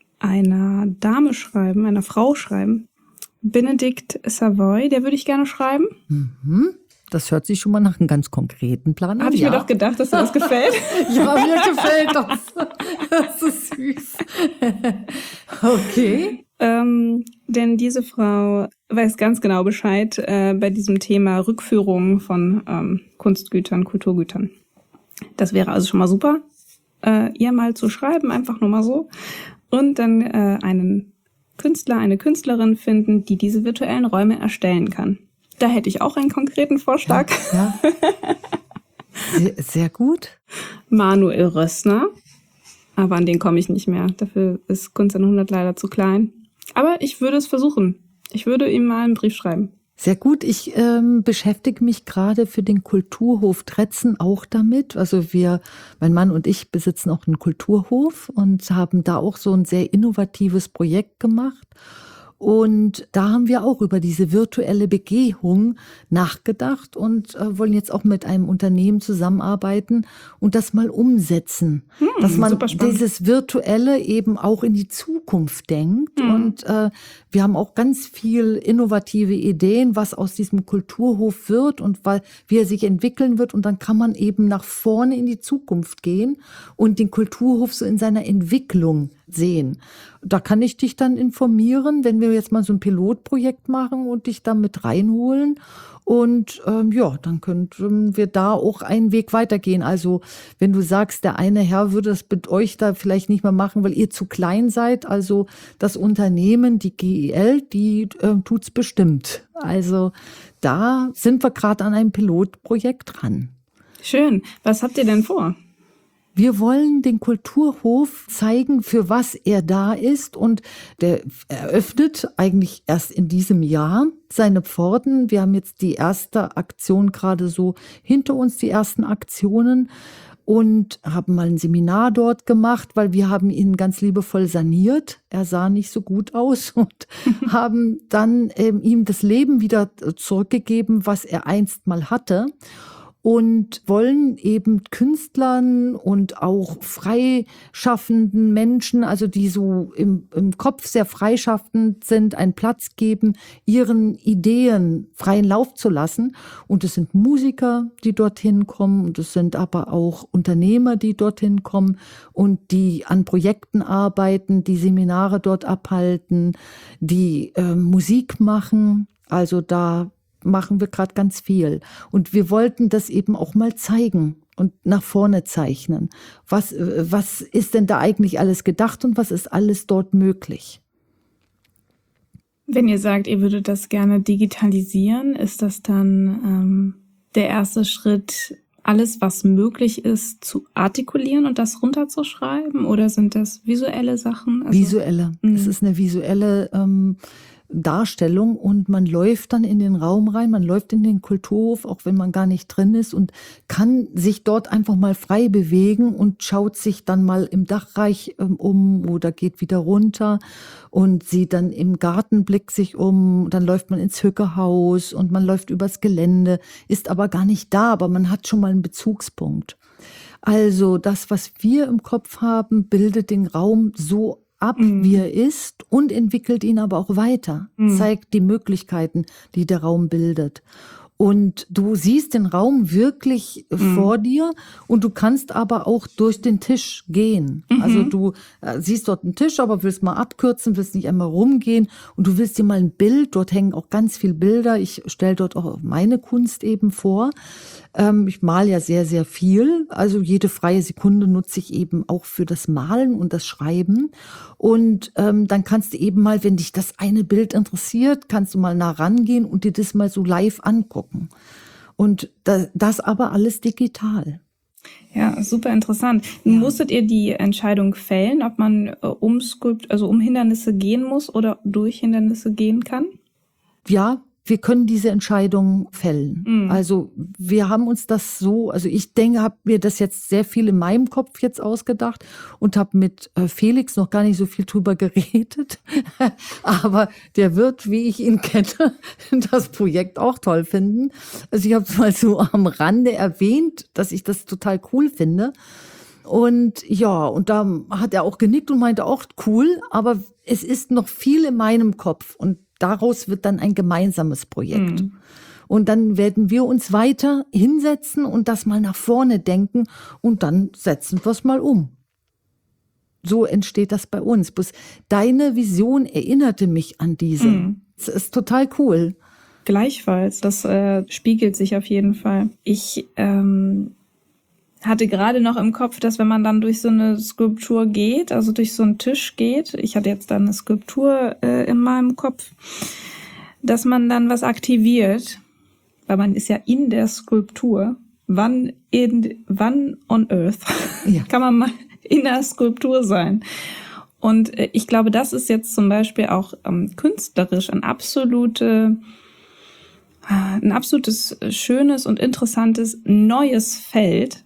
einer Dame schreiben, einer Frau schreiben. Benedict Savoy, der würde ich gerne schreiben. Mhm. Das hört sich schon mal nach einem ganz konkreten Plan an. Habe ich ja. mir doch gedacht, dass dir das gefällt. Ja, mir gefällt das. Das ist süß. Okay. Ähm, denn diese Frau weiß ganz genau Bescheid äh, bei diesem Thema Rückführung von ähm, Kunstgütern, Kulturgütern. Das wäre also schon mal super, äh, ihr mal zu schreiben, einfach nur mal so. Und dann äh, einen Künstler, eine Künstlerin finden, die diese virtuellen Räume erstellen kann. Da hätte ich auch einen konkreten Vorschlag. Ja, ja. Sehr, sehr gut. Manuel Rössner. Aber an den komme ich nicht mehr. Dafür ist Kunst hundert leider zu klein. Aber ich würde es versuchen. Ich würde ihm mal einen Brief schreiben. Sehr gut. Ich ähm, beschäftige mich gerade für den Kulturhof Tretzen auch damit. Also wir, mein Mann und ich besitzen auch einen Kulturhof und haben da auch so ein sehr innovatives Projekt gemacht. Und da haben wir auch über diese virtuelle Begehung nachgedacht und äh, wollen jetzt auch mit einem Unternehmen zusammenarbeiten und das mal umsetzen. Hm, dass man dieses Virtuelle eben auch in die Zukunft denkt. Hm. Und äh, wir haben auch ganz viel innovative Ideen, was aus diesem Kulturhof wird und weil, wie er sich entwickeln wird. Und dann kann man eben nach vorne in die Zukunft gehen und den Kulturhof so in seiner Entwicklung sehen. Da kann ich dich dann informieren, wenn wir jetzt mal so ein Pilotprojekt machen und dich da mit reinholen. Und ähm, ja, dann könnten wir da auch einen Weg weitergehen. Also wenn du sagst, der eine Herr würde das mit euch da vielleicht nicht mehr machen, weil ihr zu klein seid, also das Unternehmen, die G E L, die äh, tut's bestimmt. Also da sind wir gerade an einem Pilotprojekt dran. Schön. Was habt ihr denn vor? Wir wollen den Kulturhof zeigen, für was er da ist, und der eröffnet eigentlich erst in diesem Jahr seine Pforten. Wir haben jetzt die erste Aktion gerade so hinter uns, die ersten Aktionen, und haben mal ein Seminar dort gemacht, weil wir haben ihn ganz liebevoll saniert. Er sah nicht so gut aus und haben dann ähm, ihm das Leben wieder zurückgegeben, was er einst mal hatte. Und wollen eben Künstlern und auch freischaffenden Menschen, also die so im, im Kopf sehr freischaffend sind, einen Platz geben, ihren Ideen freien Lauf zu lassen. Und es sind Musiker, die dorthin kommen, und es sind aber auch Unternehmer, die dorthin kommen und die an Projekten arbeiten, die Seminare dort abhalten, die äh, Musik machen. Also da machen wir gerade ganz viel. Und wir wollten das eben auch mal zeigen und nach vorne zeichnen. Was, was ist denn da eigentlich alles gedacht und was ist alles dort möglich? Wenn ihr sagt, ihr würdet das gerne digitalisieren, ist das dann ähm, der erste Schritt, alles, was möglich ist, zu artikulieren und das runterzuschreiben? Oder sind das visuelle Sachen? Also, visuelle. Mhm. Es ist eine visuelle ähm, Darstellung, und man läuft dann in den Raum rein, man läuft in den Kulturhof, auch wenn man gar nicht drin ist, und kann sich dort einfach mal frei bewegen und schaut sich dann mal im Dachreich ähm, um oder geht wieder runter und sieht dann im Gartenblick sich um, dann läuft man ins Hückehaus und man läuft übers Gelände, ist aber gar nicht da, aber man hat schon mal einen Bezugspunkt. Also das, was wir im Kopf haben, bildet den Raum so ab, mm. wie er ist, und entwickelt ihn aber auch weiter, mm. zeigt die Möglichkeiten, die der Raum bildet. Und du siehst den Raum wirklich mm. vor dir, und du kannst aber auch durch den Tisch gehen. Mhm. Also du äh, siehst dort einen Tisch, aber willst mal abkürzen, willst nicht einmal rumgehen, und du willst dir mal ein Bild, dort hängen auch ganz viele Bilder. Ich stelle dort auch meine Kunst eben vor. Ähm, ich male ja sehr, sehr viel. Also jede freie Sekunde nutze ich eben auch für das Malen und das Schreiben. Und ähm, dann kannst du eben mal, wenn dich das eine Bild interessiert, kannst du mal nah rangehen und dir das mal so live angucken. Und das, das aber alles digital. Ja, super interessant. Ja. Musstet ihr die Entscheidung fällen, ob man äh, um Sculpt, also um Hindernisse gehen muss oder durch Hindernisse gehen kann? Ja, wir können diese Entscheidung fällen. Mhm. Also wir haben uns das so, also ich denke, habe mir das jetzt sehr viel in meinem Kopf jetzt ausgedacht und habe mit äh, Felix noch gar nicht so viel drüber geredet. Aber der wird, wie ich ihn kenne, das Projekt auch toll finden. Also ich habe es mal so am Rande erwähnt, dass ich das total cool finde. Und ja, und da hat er auch genickt und meinte auch cool, aber es ist noch viel in meinem Kopf, und daraus wird dann ein gemeinsames Projekt. Mhm. Und dann werden wir uns weiter hinsetzen und das mal nach vorne denken, und dann setzen wir es mal um. So entsteht das bei uns. Bloß deine Vision erinnerte mich an diese. Mhm. Das ist total cool. Gleichfalls, das äh, spiegelt sich auf jeden Fall. Ich ähm hatte gerade noch im Kopf, dass wenn man dann durch so eine Skulptur geht, also durch so einen Tisch geht, ich hatte jetzt dann eine Skulptur äh, in meinem Kopf, dass man dann was aktiviert, weil man ist ja in der Skulptur. Wann in, wann on Earth ja. kann man mal in der Skulptur sein? Und äh, ich glaube, das ist jetzt zum Beispiel auch ähm, künstlerisch ein absolute ein absolutes schönes und interessantes neues Feld,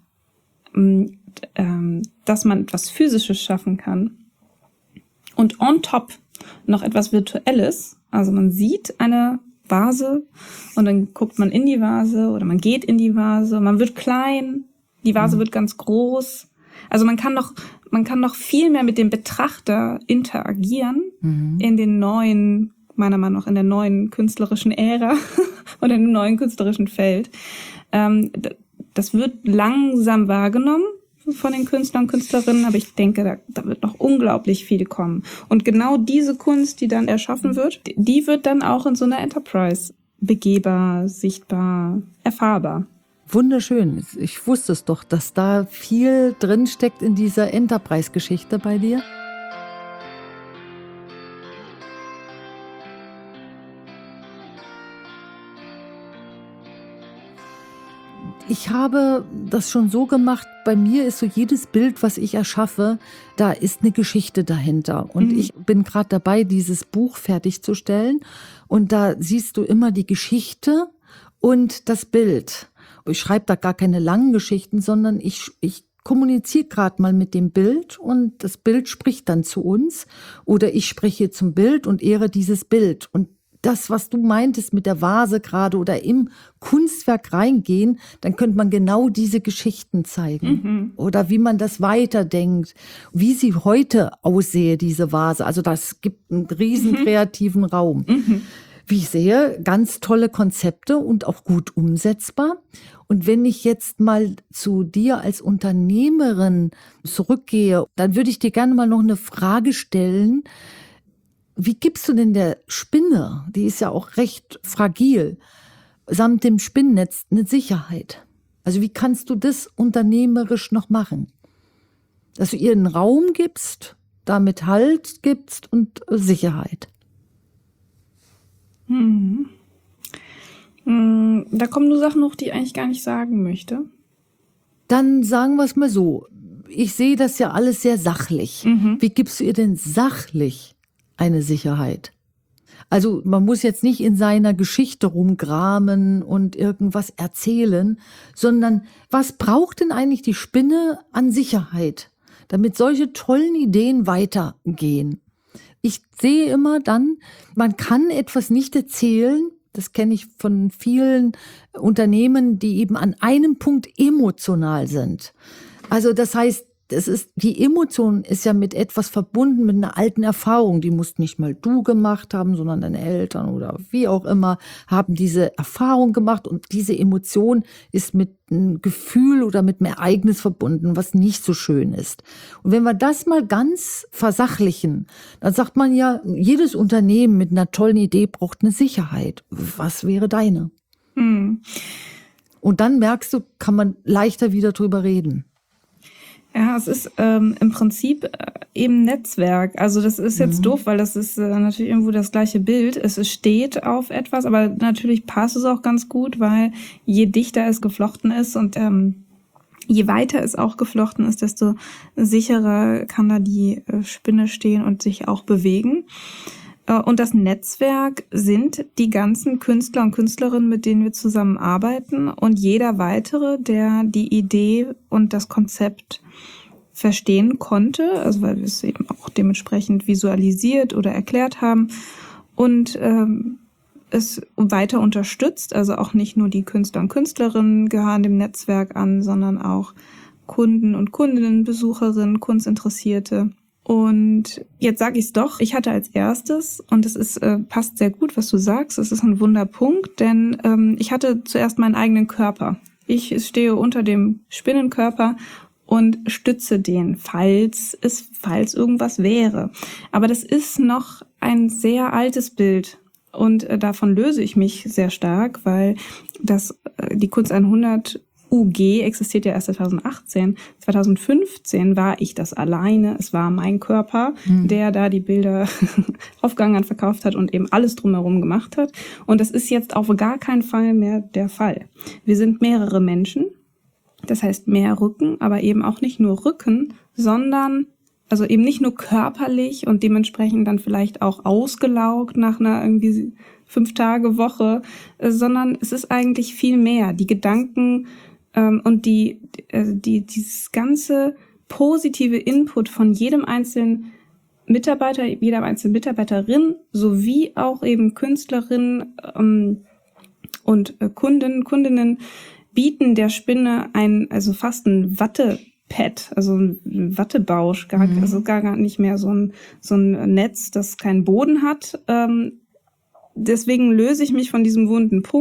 dass man etwas Physisches schaffen kann und on top noch etwas Virtuelles. Also man sieht eine Vase und dann guckt man in die Vase oder man geht in die Vase. Man wird klein, die Vase mhm. wird ganz groß. Also man kann noch, man kann noch viel mehr mit dem Betrachter interagieren mhm. in den neuen, meiner Meinung nach in der neuen künstlerischen Ära oder in dem neuen künstlerischen Feld. Ähm, Das wird langsam wahrgenommen. von den Künstlern und Künstlerinnen, aber ich denke, da, da wird noch unglaublich viel kommen. Und genau diese Kunst, die dann erschaffen wird, die wird dann auch in so einer Enterprise begehbar, sichtbar, erfahrbar. Wunderschön. Ich wusste es doch, dass da viel drinsteckt in dieser Enterprise-Geschichte bei dir. Ich habe das schon so gemacht, bei mir ist so jedes Bild, was ich erschaffe, da ist eine Geschichte dahinter. Und mhm. ich bin gerade dabei, dieses Buch fertigzustellen. Und da siehst du immer die Geschichte und das Bild. Ich schreibe da gar keine langen Geschichten, sondern ich, ich kommuniziere gerade mal mit dem Bild und das Bild spricht dann zu uns. Oder ich spreche zum Bild und ehre dieses Bild. Und das, was du meintest mit der Vase gerade oder im Kunstwerk reingehen, dann könnte man genau diese Geschichten zeigen. Mhm. Oder wie man das weiterdenkt, wie sie heute aussehe, diese Vase. Also das gibt einen riesen kreativen mhm. Raum. Mhm. Wie ich sehe, ganz tolle Konzepte und auch gut umsetzbar. Und wenn ich jetzt mal zu dir als Unternehmerin zurückgehe, dann würde ich dir gerne mal noch eine Frage stellen. Wie gibst du denn der Spinne, die ist ja auch recht fragil, samt dem Spinnennetz eine Sicherheit? Also wie kannst du das unternehmerisch noch machen? Dass du ihr einen Raum gibst, damit Halt gibst und Sicherheit. Hm. Hm, da kommen nur Sachen hoch, die ich eigentlich gar nicht sagen möchte. Dann sagen wir es mal so. Ich sehe das ja alles sehr sachlich. Mhm. Wie gibst du ihr denn sachlich eine Sicherheit? Also man muss jetzt nicht in seiner Geschichte rumgramen und irgendwas erzählen, sondern was braucht denn eigentlich die Spinne an Sicherheit, damit solche tollen Ideen weitergehen? Ich sehe immer dann, man kann etwas nicht erzählen, das kenne ich von vielen Unternehmen, die eben an einem Punkt emotional sind. Also das heißt, das ist, die Emotion ist ja mit etwas verbunden, mit einer alten Erfahrung. Die musst nicht mal du gemacht haben, sondern deine Eltern oder wie auch immer haben diese Erfahrung gemacht. Und diese Emotion ist mit einem Gefühl oder mit einem Ereignis verbunden, was nicht so schön ist. Und wenn wir das mal ganz versachlichen, dann sagt man ja, jedes Unternehmen mit einer tollen Idee braucht eine Sicherheit. Was wäre deine? Hm. Und dann merkst du, kann man leichter wieder drüber reden. Ja, es ist ähm, im Prinzip äh, eben Netzwerk. Also das ist jetzt mhm. doof, weil das ist äh, natürlich irgendwo das gleiche Bild. Es steht auf etwas, aber natürlich passt es auch ganz gut, weil je dichter es geflochten ist und ähm, je weiter es auch geflochten ist, desto sicherer kann da die äh, Spinne stehen und sich auch bewegen. Und das Netzwerk sind die ganzen Künstler und Künstlerinnen, mit denen wir zusammenarbeiten und jeder weitere, der die Idee und das Konzept verstehen konnte, also weil wir es eben auch dementsprechend visualisiert oder erklärt haben und ähm, es weiter unterstützt, also auch nicht nur die Künstler und Künstlerinnen gehören dem Netzwerk an, sondern auch Kunden und Kundinnen, Besucherinnen, Kunstinteressierte. Und jetzt sage ich es doch, ich hatte als erstes, und es ist äh, passt sehr gut, was du sagst, es ist ein Wunderpunkt, denn ähm, ich hatte zuerst meinen eigenen Körper. Ich stehe unter dem Spinnenkörper und stütze den, falls es, falls irgendwas wäre. Aber das ist noch ein sehr altes Bild und äh, davon löse ich mich sehr stark, weil das äh, die Kunst hundert U G existiert ja erst zweitausendachtzehn. zweitausendfünfzehn war ich das alleine. Es war mein Körper, mhm. der da die Bilder aufgegangen, verkauft hat und eben alles drumherum gemacht hat. Und das ist jetzt auf gar keinen Fall mehr der Fall. Wir sind mehrere Menschen. Das heißt mehr Rücken, aber eben auch nicht nur Rücken, sondern also eben nicht nur körperlich und dementsprechend dann vielleicht auch ausgelaugt nach einer irgendwie fünf Tage Woche, sondern es ist eigentlich viel mehr. Die Gedanken und die, die, dieses ganze positive Input von jedem einzelnen Mitarbeiter, jeder einzelnen Mitarbeiterin, sowie auch eben Künstlerinnen ähm, und Kunden, Kundinnen bieten der Spinne ein, also fast ein Wattepad, also ein Wattebausch, gar, mhm. also gar, gar nicht mehr so ein, so ein Netz, das keinen Boden hat. Ähm, deswegen löse ich mich von diesem wunden Punkt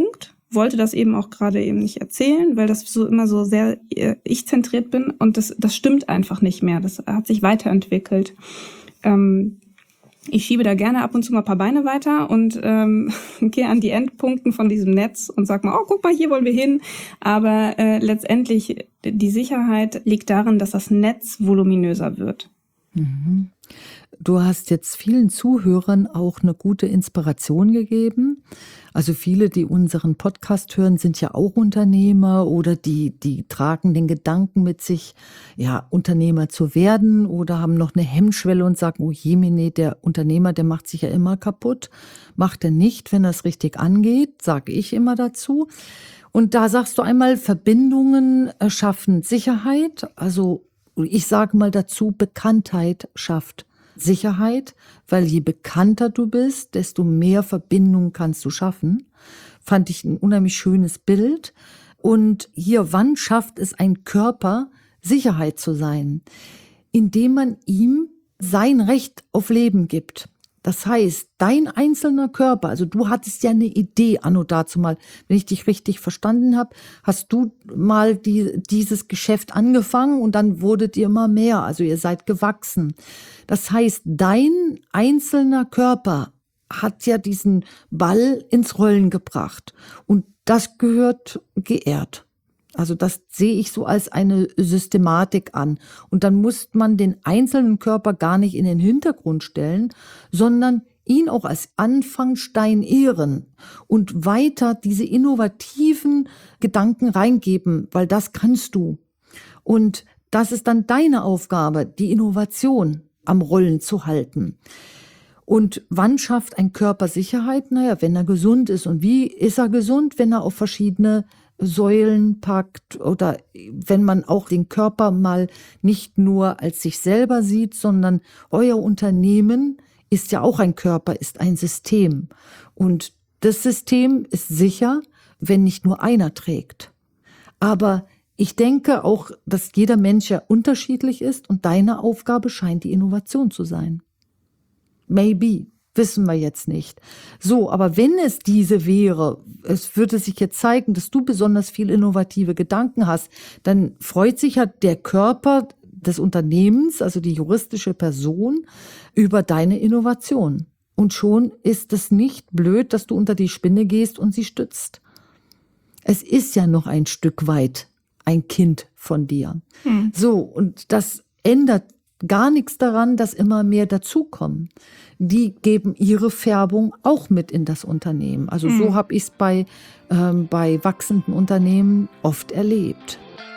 wollte das eben auch gerade eben nicht erzählen, weil das so immer so sehr äh, ich-zentriert bin und das, das stimmt einfach nicht mehr. Das hat sich weiterentwickelt. Ähm, ich schiebe da gerne ab und zu mal ein paar Beine weiter und ähm, gehe an die Endpunkten von diesem Netz und sag mal, oh, guck mal, hier wollen wir hin. Aber äh, letztendlich, die Sicherheit liegt darin, dass das Netz voluminöser wird. Mhm. Du hast jetzt vielen Zuhörern auch eine gute Inspiration gegeben. Also viele, die unseren Podcast hören, sind ja auch Unternehmer oder die, die tragen den Gedanken mit sich, ja, Unternehmer zu werden oder haben noch eine Hemmschwelle und sagen, oh jemine, der Unternehmer, der macht sich ja immer kaputt. Macht er nicht, wenn er es richtig angeht, sage ich immer dazu. Und da sagst du einmal, Verbindungen schaffen Sicherheit. Also ich sage mal dazu, Bekanntheit schafft Sicherheit, weil je bekannter du bist, desto mehr Verbindung kannst du schaffen. Fand ich ein unheimlich schönes Bild. Und hier, wann schafft es ein Körper, Sicherheit zu sein? Indem man ihm sein Recht auf Leben gibt. Das heißt, dein einzelner Körper, also du hattest ja eine Idee, anno dazu mal, wenn ich dich richtig verstanden habe, hast du mal die, dieses Geschäft angefangen und dann wurdet ihr immer mehr, also ihr seid gewachsen. Das heißt, dein einzelner Körper hat ja diesen Ball ins Rollen gebracht und das gehört geehrt. Also das sehe ich so als eine Systematik an. Und dann muss man den einzelnen Körper gar nicht in den Hintergrund stellen, sondern ihn auch als Anfangstein ehren und weiter diese innovativen Gedanken reingeben, weil das kannst du. Und das ist dann deine Aufgabe, die Innovation am Rollen zu halten. Und wann schafft ein Körper Sicherheit? Naja, wenn er gesund ist. Und wie ist er gesund? Wenn er auf verschiedene Säulen packt oder wenn man auch den Körper mal nicht nur als sich selber sieht, sondern euer Unternehmen ist ja auch ein Körper, ist ein System. Und das System ist sicher, wenn nicht nur einer trägt. Aber ich denke auch, dass jeder Mensch ja unterschiedlich ist und deine Aufgabe scheint die Innovation zu sein. Maybe. Wissen wir jetzt nicht. So, aber wenn es diese wäre, es würde sich jetzt zeigen, dass du besonders viel innovative Gedanken hast, dann freut sich ja der Körper des Unternehmens, also die juristische Person, über deine Innovation. Und schon ist es nicht blöd, dass du unter die Spinne gehst und sie stützt. Es ist ja noch ein Stück weit ein Kind von dir. Hm. So, und das ändert gar nichts daran, dass immer mehr dazukommen. Die geben ihre Färbung auch mit in das Unternehmen. Also mhm. so habe ich es bei, ähm, bei wachsenden Unternehmen oft erlebt.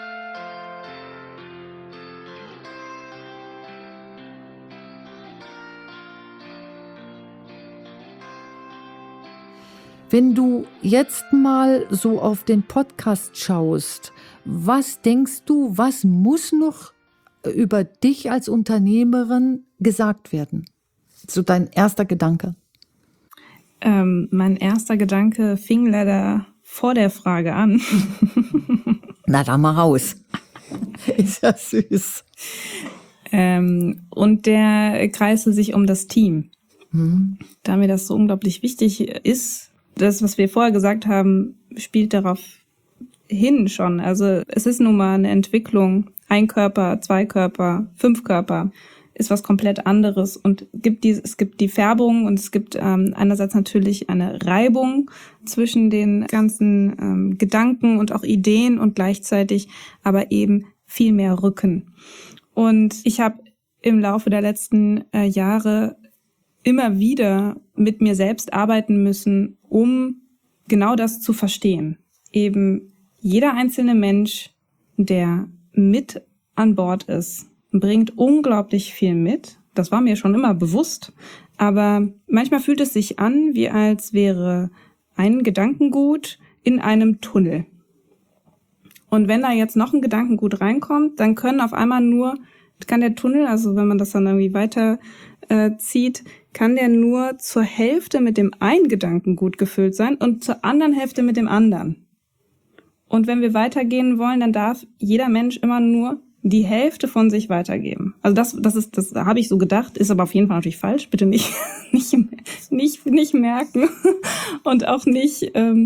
Wenn du jetzt mal so auf den Podcast schaust, was denkst du, was muss noch über dich als Unternehmerin gesagt werden? So dein erster Gedanke. Ähm, mein erster Gedanke fing leider vor der Frage an. Na, da mal raus. Ist ja süß. Ähm, und der kreiste sich um das Team. Hm. Da mir das so unglaublich wichtig ist, das, was wir vorher gesagt haben, spielt darauf hin schon. Also es ist nun mal eine Entwicklung. Ein Körper, zwei Körper, fünf Körper ist was komplett anderes und gibt die, es gibt die Färbung und es gibt ähm, einerseits natürlich eine Reibung zwischen den ganzen ähm, Gedanken und auch Ideen und gleichzeitig aber eben viel mehr Rücken. Und ich habe im Laufe der letzten äh, Jahre immer wieder mit mir selbst arbeiten müssen, um genau das zu verstehen. Eben jeder einzelne Mensch, der mit an Bord ist, bringt unglaublich viel mit. Das war mir schon immer bewusst. Aber manchmal fühlt es sich an, wie als wäre ein Gedankengut in einem Tunnel. Und wenn da jetzt noch ein Gedankengut reinkommt, dann können auf einmal nur, kann der Tunnel, also wenn man das dann irgendwie weiter äh, zieht, kann der nur zur Hälfte mit dem einen Gedankengut gefüllt sein und zur anderen Hälfte mit dem anderen. Und wenn wir weitergehen wollen, dann darf jeder Mensch immer nur die Hälfte von sich weitergeben. Also das, das ist, das habe ich so gedacht, ist aber auf jeden Fall natürlich falsch. Bitte nicht, nicht, nicht, nicht merken und auch nicht ähm,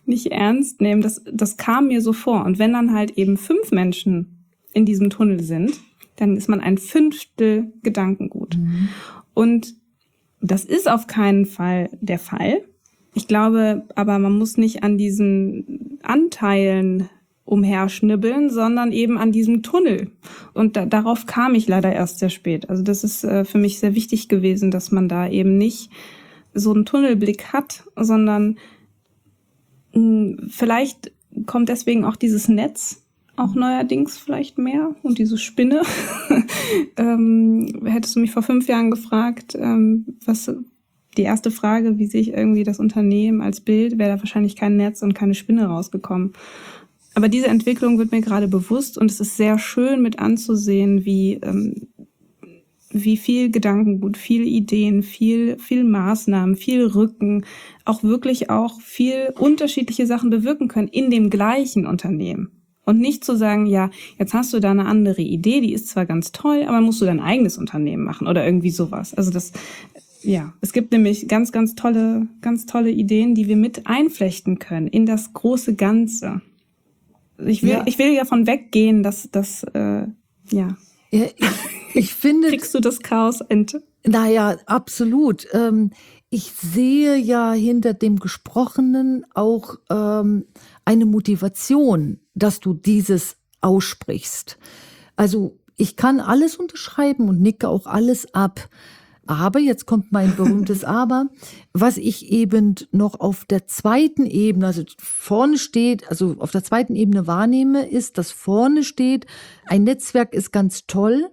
nicht ernst nehmen. Das, das kam mir so vor. Und wenn dann halt eben fünf Menschen in diesem Tunnel sind, dann ist man ein Fünftel Gedankengut. Mhm. Und das ist auf keinen Fall der Fall. Ich glaube, aber man muss nicht an diesen Anteilen umherschnibbeln, sondern eben an diesem Tunnel. Und da, darauf kam ich leider erst sehr spät. Also das ist äh, für mich sehr wichtig gewesen, dass man da eben nicht so einen Tunnelblick hat, sondern mh, vielleicht kommt deswegen auch dieses Netz auch neuerdings vielleicht mehr und diese Spinne. ähm, hättest du mich vor fünf Jahren gefragt, ähm, was die erste Frage, wie sehe ich irgendwie das Unternehmen als Bild, wäre da wahrscheinlich kein Netz und keine Spinne rausgekommen. Aber diese Entwicklung wird mir gerade bewusst und es ist sehr schön mit anzusehen, wie ähm, wie viel Gedankengut, viel Ideen, viel viel Maßnahmen, viel Rücken, auch wirklich auch viel unterschiedliche Sachen bewirken können in dem gleichen Unternehmen. Und nicht zu sagen, ja, jetzt hast du da eine andere Idee, die ist zwar ganz toll, aber musst du dein eigenes Unternehmen machen oder irgendwie sowas. Also das, ja, es gibt nämlich ganz, ganz tolle, ganz tolle Ideen, die wir mit einflechten können in das große Ganze. Ich will, ja. ich will davon weggehen, dass das, äh, ja. ja ich, ich finde. Kriegst du das Chaos Ente? Naja, absolut. Ähm, ich sehe ja hinter dem Gesprochenen auch ähm, eine Motivation, dass du dieses aussprichst. Also ich kann alles unterschreiben und nicke auch alles ab. Aber, jetzt kommt mein berühmtes Aber, was ich eben noch auf der zweiten Ebene, also vorne steht, also auf der zweiten Ebene wahrnehme, ist, dass vorne steht, ein Netzwerk ist ganz toll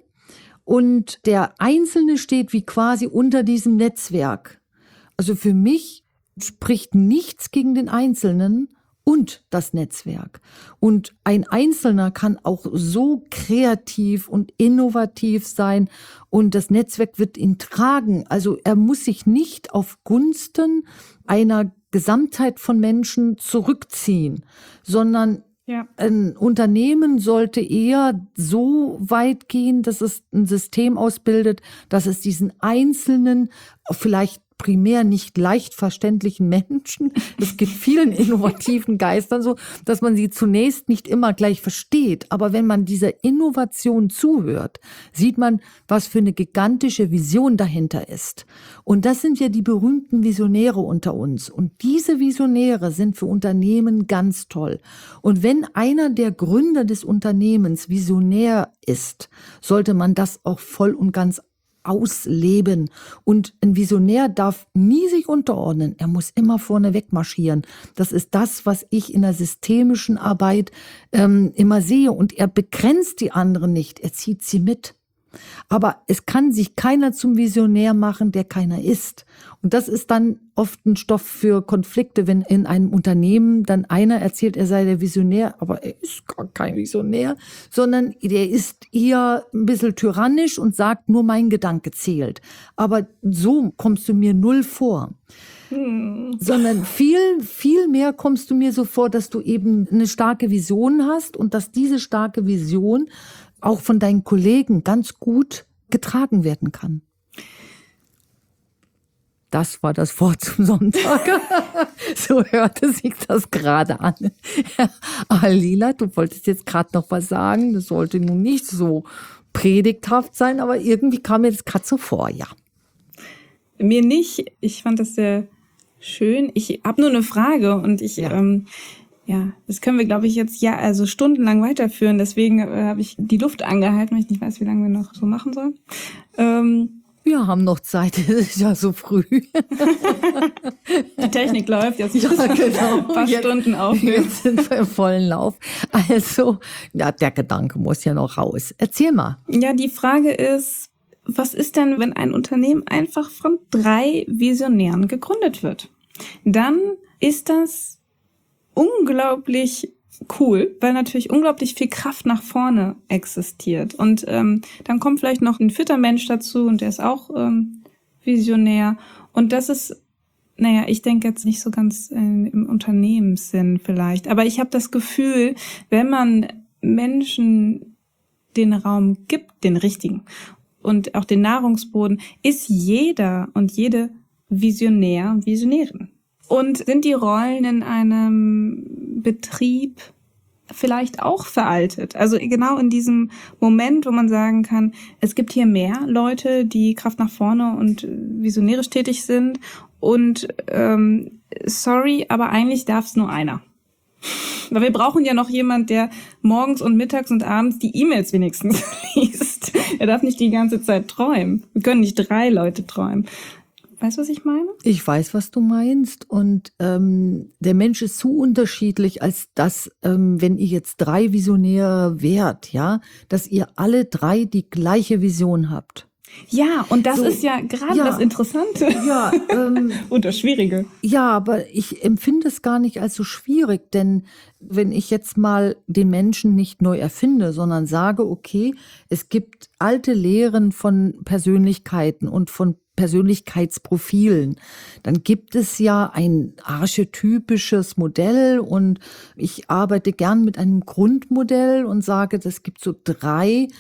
und der Einzelne steht wie quasi unter diesem Netzwerk. Also für mich spricht nichts gegen den Einzelnen und das Netzwerk. Und ein Einzelner kann auch so kreativ und innovativ sein und das Netzwerk wird ihn tragen. Also er muss sich nicht auf Gunsten einer Gesamtheit von Menschen zurückziehen, sondern ja. Ein Unternehmen sollte eher so weit gehen, dass es ein System ausbildet, dass es diesen einzelnen, vielleicht primär nicht leicht verständlichen Menschen, es gibt vielen innovativen Geistern so, dass man sie zunächst nicht immer gleich versteht. Aber wenn man dieser Innovation zuhört, sieht man, was für eine gigantische Vision dahinter ist. Und das sind ja die berühmten Visionäre unter uns. Und diese Visionäre sind für Unternehmen ganz toll. Und wenn einer der Gründer des Unternehmens Visionär ist, sollte man das auch voll und ganz ausleben. Und ein Visionär darf nie sich unterordnen. Er muss immer vorne wegmarschieren. Das ist das, was ich in der systemischen Arbeit ähm, immer sehe. Und er begrenzt die anderen nicht. Er zieht sie mit. Aber es kann sich keiner zum Visionär machen, der keiner ist. Und das ist dann oft ein Stoff für Konflikte, wenn in einem Unternehmen dann einer erzählt, er sei der Visionär, aber er ist gar kein Visionär, sondern er ist eher ein bisschen tyrannisch und sagt, nur mein Gedanke zählt. Aber so kommst du mir null vor. Hm. Sondern viel, viel mehr kommst du mir so vor, dass du eben eine starke Vision hast und dass diese starke Vision auch von deinen Kollegen ganz gut getragen werden kann. Das war das Wort zum Sonntag. So hörte sich das gerade an. Aber Lila, du wolltest jetzt gerade noch was sagen. Das sollte nun nicht so predigthaft sein, aber irgendwie kam mir das gerade so vor, ja. Mir nicht. Ich fand das sehr schön. Ich habe nur eine Frage und ich... Ja. Ähm, Ja, das können wir, glaube ich, jetzt ja also stundenlang weiterführen. Deswegen äh, habe ich die Luft angehalten, weil ich nicht weiß, wie lange wir noch so machen sollen. Ähm, wir haben noch Zeit, es ist ja so früh. Die Technik läuft, jetzt ja, genau. Ein paar jetzt, Stunden auf. Jetzt sind wir im vollen Lauf. Also, ja, der Gedanke muss ja noch raus. Erzähl mal. Ja, die Frage ist, was ist denn, wenn ein Unternehmen einfach von drei Visionären gegründet wird? Dann ist das unglaublich cool, weil natürlich unglaublich viel Kraft nach vorne existiert. Und ähm, dann kommt vielleicht noch ein vierter Mensch dazu und der ist auch ähm, visionär. Und das ist, naja, ich denke jetzt nicht so ganz äh, im Unternehmenssinn vielleicht. Aber ich habe das Gefühl, wenn man Menschen den Raum gibt, den richtigen, und auch den Nahrungsboden, ist jeder und jede Visionär und Visionärin. Und sind die Rollen in einem Betrieb vielleicht auch veraltet? Also genau in diesem Moment, wo man sagen kann, es gibt hier mehr Leute, die Kraft nach vorne und visionärisch tätig sind und ähm, sorry, aber eigentlich darf es nur einer. Weil wir brauchen ja noch jemand, der morgens und mittags und abends die E-Mails wenigstens liest. Er darf nicht die ganze Zeit träumen. Wir können nicht drei Leute träumen. Weißt du, was ich meine? Ich weiß, was du meinst. Und ähm, der Mensch ist zu unterschiedlich, als dass, ähm, wenn ihr jetzt drei Visionäre wärt, ja, dass ihr alle drei die gleiche Vision habt. Ja, und das So, ist ja gerade ja, das Interessante. Ja, ähm, und das Schwierige. Ja, aber ich empfinde es gar nicht als so schwierig, denn wenn ich jetzt mal den Menschen nicht neu erfinde, sondern sage, okay, es gibt alte Lehren von Persönlichkeiten und von Persönlichkeitsprofilen, dann gibt es ja ein archetypisches Modell und ich arbeite gern mit einem Grundmodell und sage, es gibt so drei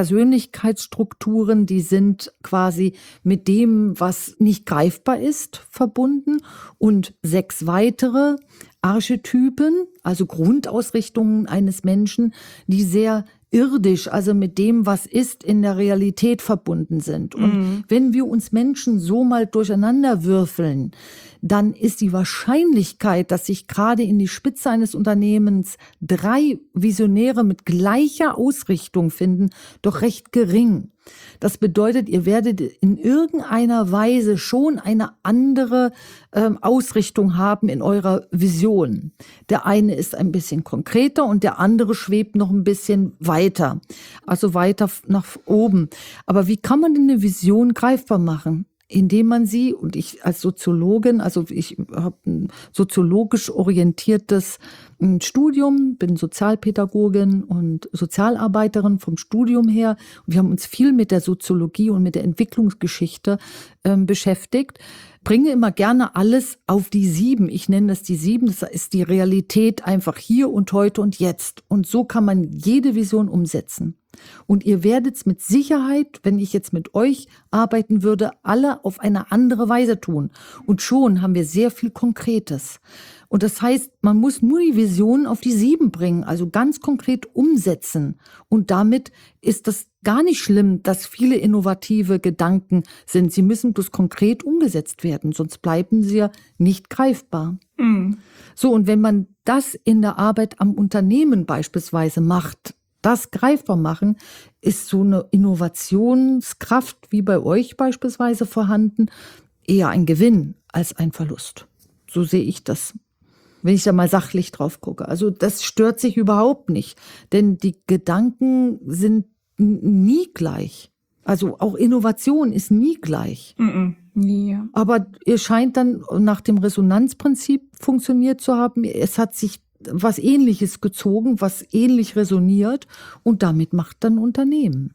Persönlichkeitsstrukturen, die sind quasi mit dem, was nicht greifbar ist, verbunden und sechs weitere Archetypen, also Grundausrichtungen eines Menschen, die sehr irdisch, also mit dem, was ist, in der Realität verbunden sind. Und mhm. wenn wir uns Menschen so mal durcheinander würfeln, dann ist die Wahrscheinlichkeit, dass sich gerade in die Spitze eines Unternehmens drei Visionäre mit gleicher Ausrichtung finden, doch recht gering. Das bedeutet, ihr werdet in irgendeiner Weise schon eine andere ähm, Ausrichtung haben in eurer Vision. Der eine ist ein bisschen konkreter und der andere schwebt noch ein bisschen weiter, also weiter nach oben. Aber wie kann man denn eine Vision greifbar machen? Indem man sie, und ich als Soziologin, also ich habe ein soziologisch orientiertes Studium, bin Sozialpädagogin und Sozialarbeiterin vom Studium her. Und wir haben uns viel mit der Soziologie und mit der Entwicklungsgeschichte äh, beschäftigt. Bringe immer gerne alles auf die Sieben. Ich nenne das die Sieben. Das ist die Realität einfach hier und heute und jetzt. Und so kann man jede Vision umsetzen. Und ihr werdet es mit Sicherheit, wenn ich jetzt mit euch arbeiten würde, alle auf eine andere Weise tun. Und schon haben wir sehr viel Konkretes. Und das heißt, man muss nur die Vision auf die Sieben bringen, also ganz konkret umsetzen. Und damit ist das gar nicht schlimm, dass viele innovative Gedanken sind. Sie müssen bloß konkret umgesetzt werden, sonst bleiben sie ja nicht greifbar. Mhm. So, und wenn man das in der Arbeit am Unternehmen beispielsweise macht, das greifbar machen, ist so eine Innovationskraft wie bei euch beispielsweise vorhanden, eher ein Gewinn als ein Verlust. So sehe ich das, wenn ich da mal sachlich drauf gucke. Also das stört sich überhaupt nicht, denn die Gedanken sind nie gleich. Also auch Innovation ist nie gleich. Mm-mm. Ja. Aber ihr scheint dann nach dem Resonanzprinzip funktioniert zu haben. Es hat sich was Ähnliches gezogen, was ähnlich resoniert und damit macht dann Unternehmen.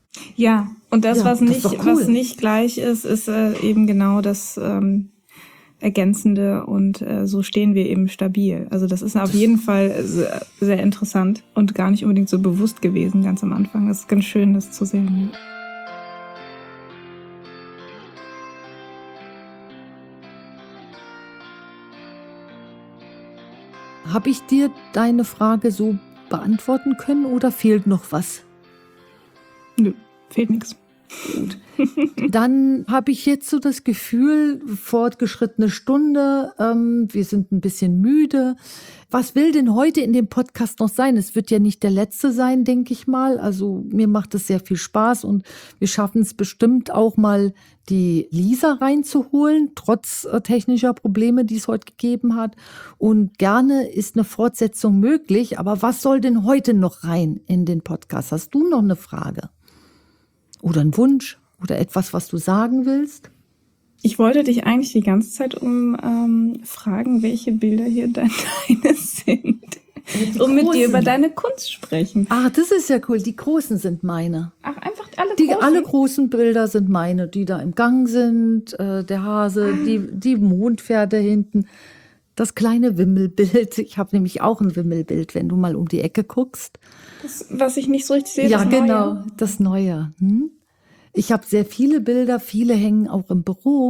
Ja, und das, ja, was, das nicht, cool. was nicht gleich ist, ist äh, eben genau das ähm, Ergänzende und äh, so stehen wir eben stabil. Also das ist auf jeden Fall sehr, sehr interessant und gar nicht unbedingt so bewusst gewesen ganz am Anfang. Es ist ganz schön, das zu sehen. Habe ich dir deine Frage so beantworten können oder fehlt noch was? Nö, fehlt nichts. Gut. Dann habe ich jetzt so das Gefühl, fortgeschrittene Stunde, ähm, wir sind ein bisschen müde. Was will denn heute in dem Podcast noch sein? Es wird ja nicht der letzte sein, denke ich mal. Also mir macht es sehr viel Spaß und wir schaffen es bestimmt auch mal, die Lisa reinzuholen, trotz äh, technischer Probleme, die es heute gegeben hat. Und gerne ist eine Fortsetzung möglich. Aber was soll denn heute noch rein in den Podcast? Hast du noch eine Frage? Oder ein Wunsch? Oder etwas, was du sagen willst? Ich wollte dich eigentlich die ganze Zeit um ähm, fragen, welche Bilder hier deine sind. Die um mit großen. dir über deine Kunst sprechen. Ach, das ist ja cool. Die großen sind meine. Ach, einfach alle die, großen? Alle großen Bilder sind meine, die da im Gang sind. Äh, der Hase, ah. die, die Mondpferde hinten. Das kleine Wimmelbild. Ich habe nämlich auch ein Wimmelbild, wenn du mal um die Ecke guckst. Das, was ich nicht so richtig sehe, ja, das Neue. Ja, genau, das Neue. Hm? Ich habe sehr viele Bilder, viele hängen auch im Büro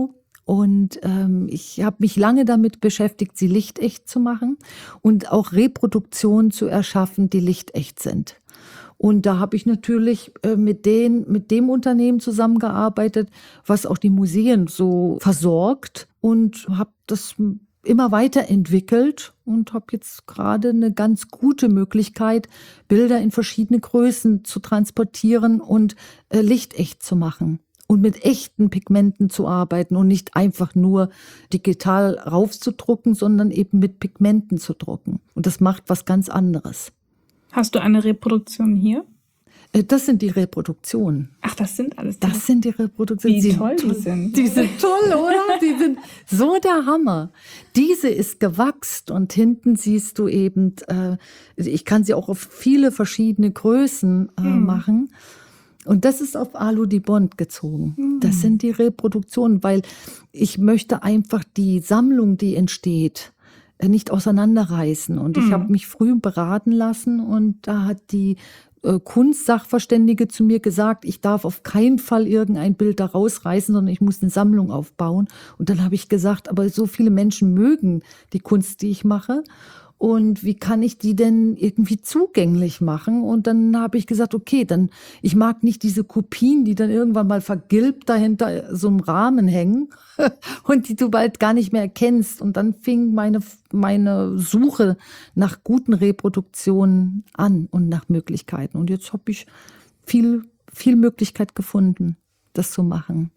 Und ähm, ich habe mich lange damit beschäftigt, sie lichtecht zu machen und auch Reproduktionen zu erschaffen, die lichtecht sind. Und da habe ich natürlich äh, mit, den, mit dem Unternehmen zusammengearbeitet, was auch die Museen so versorgt, und habe das immer weiterentwickelt und habe jetzt gerade eine ganz gute Möglichkeit, Bilder in verschiedene Größen zu transportieren und äh, lichtecht zu machen und mit echten Pigmenten zu arbeiten und nicht einfach nur digital raufzudrucken, sondern eben mit Pigmenten zu drucken. Und das macht was ganz anderes. Hast du eine Reproduktion hier? Das sind die Reproduktionen. Ach, das sind alles die. Das sind die Reproduktionen. Wie toll die sind. Die sind toll, oder? Die sind so der Hammer. Diese ist gewachst und hinten siehst du eben, äh, ich kann sie auch auf viele verschiedene Größen äh, hm. machen. Und das ist auf Alu di Bond gezogen. Hm. Das sind die Reproduktionen, weil ich möchte einfach die Sammlung, die entsteht, nicht auseinanderreißen. Und ich hm. habe mich früh beraten lassen und da hat die äh, Kunstsachverständige zu mir gesagt, ich darf auf keinen Fall irgendein Bild da rausreißen, sondern ich muss eine Sammlung aufbauen. Und dann habe ich gesagt, aber so viele Menschen mögen die Kunst, die ich mache. Und wie kann ich die denn irgendwie zugänglich machen? Und dann habe ich gesagt, okay, dann, ich mag nicht diese Kopien, die dann irgendwann mal vergilbt dahinter so einem Rahmen hängen und die du bald gar nicht mehr erkennst. Und dann fing meine, meine Suche nach guten Reproduktionen an und nach Möglichkeiten. Und jetzt habe ich viel, viel Möglichkeit gefunden, das zu machen.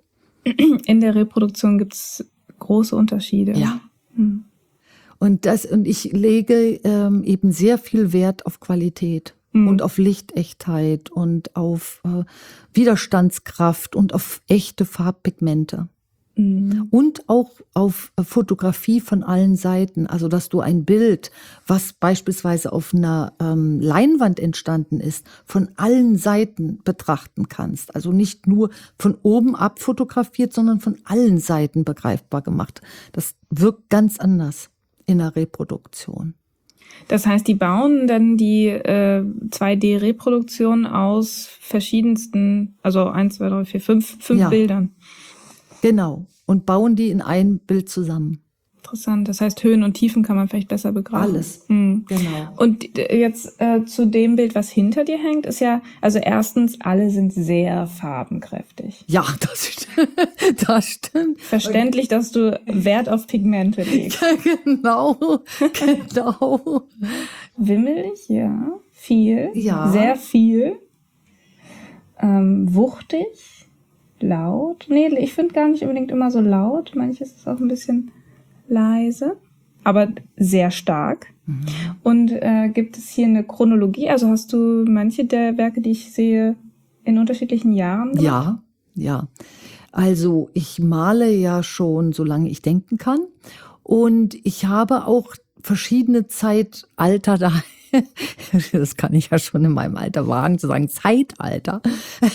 In der Reproduktion gibt es große Unterschiede. Ja. Hm. Und das, und ich lege ähm, eben sehr viel Wert auf Qualität mhm. und auf Lichtechtheit und auf äh, Widerstandskraft und auf echte Farbpigmente. Mhm. Und auch auf Fotografie von allen Seiten. Also, dass du ein Bild, was beispielsweise auf einer ähm, Leinwand entstanden ist, von allen Seiten betrachten kannst. Also nicht nur von oben abfotografiert, sondern von allen Seiten begreifbar gemacht. Das wirkt ganz anders in der Reproduktion. Das heißt, die bauen dann die äh, zwei D-Reproduktion aus verschiedensten, also eins, zwei, drei, vier, fünf, fünf ja. Bildern. Genau. Und bauen die in ein Bild zusammen. Interessant. Das heißt, Höhen und Tiefen kann man vielleicht besser begraben. Alles. Mhm. Genau. Und jetzt äh, zu dem Bild, was hinter dir hängt, ist ja, also erstens, alle sind sehr farbenkräftig. Ja, das stimmt. Das stimmt. Verständlich, dass du Wert auf Pigmente legst. Ja, genau. Genau. Wimmelig, ja. Viel. Ja. Sehr viel. Ähm, wuchtig. Laut. Nee, ich finde gar nicht unbedingt immer so laut. Manches ist auch ein bisschen leise, aber sehr stark. Mhm. Und äh, gibt es hier eine Chronologie? Also hast du manche der Werke, die ich sehe, in unterschiedlichen Jahren gemacht? Ja, ja. Also ich male ja schon, solange ich denken kann. Und ich habe auch verschiedene Zeitalter da. Das kann ich ja schon in meinem Alter wagen zu sagen, Zeitalter,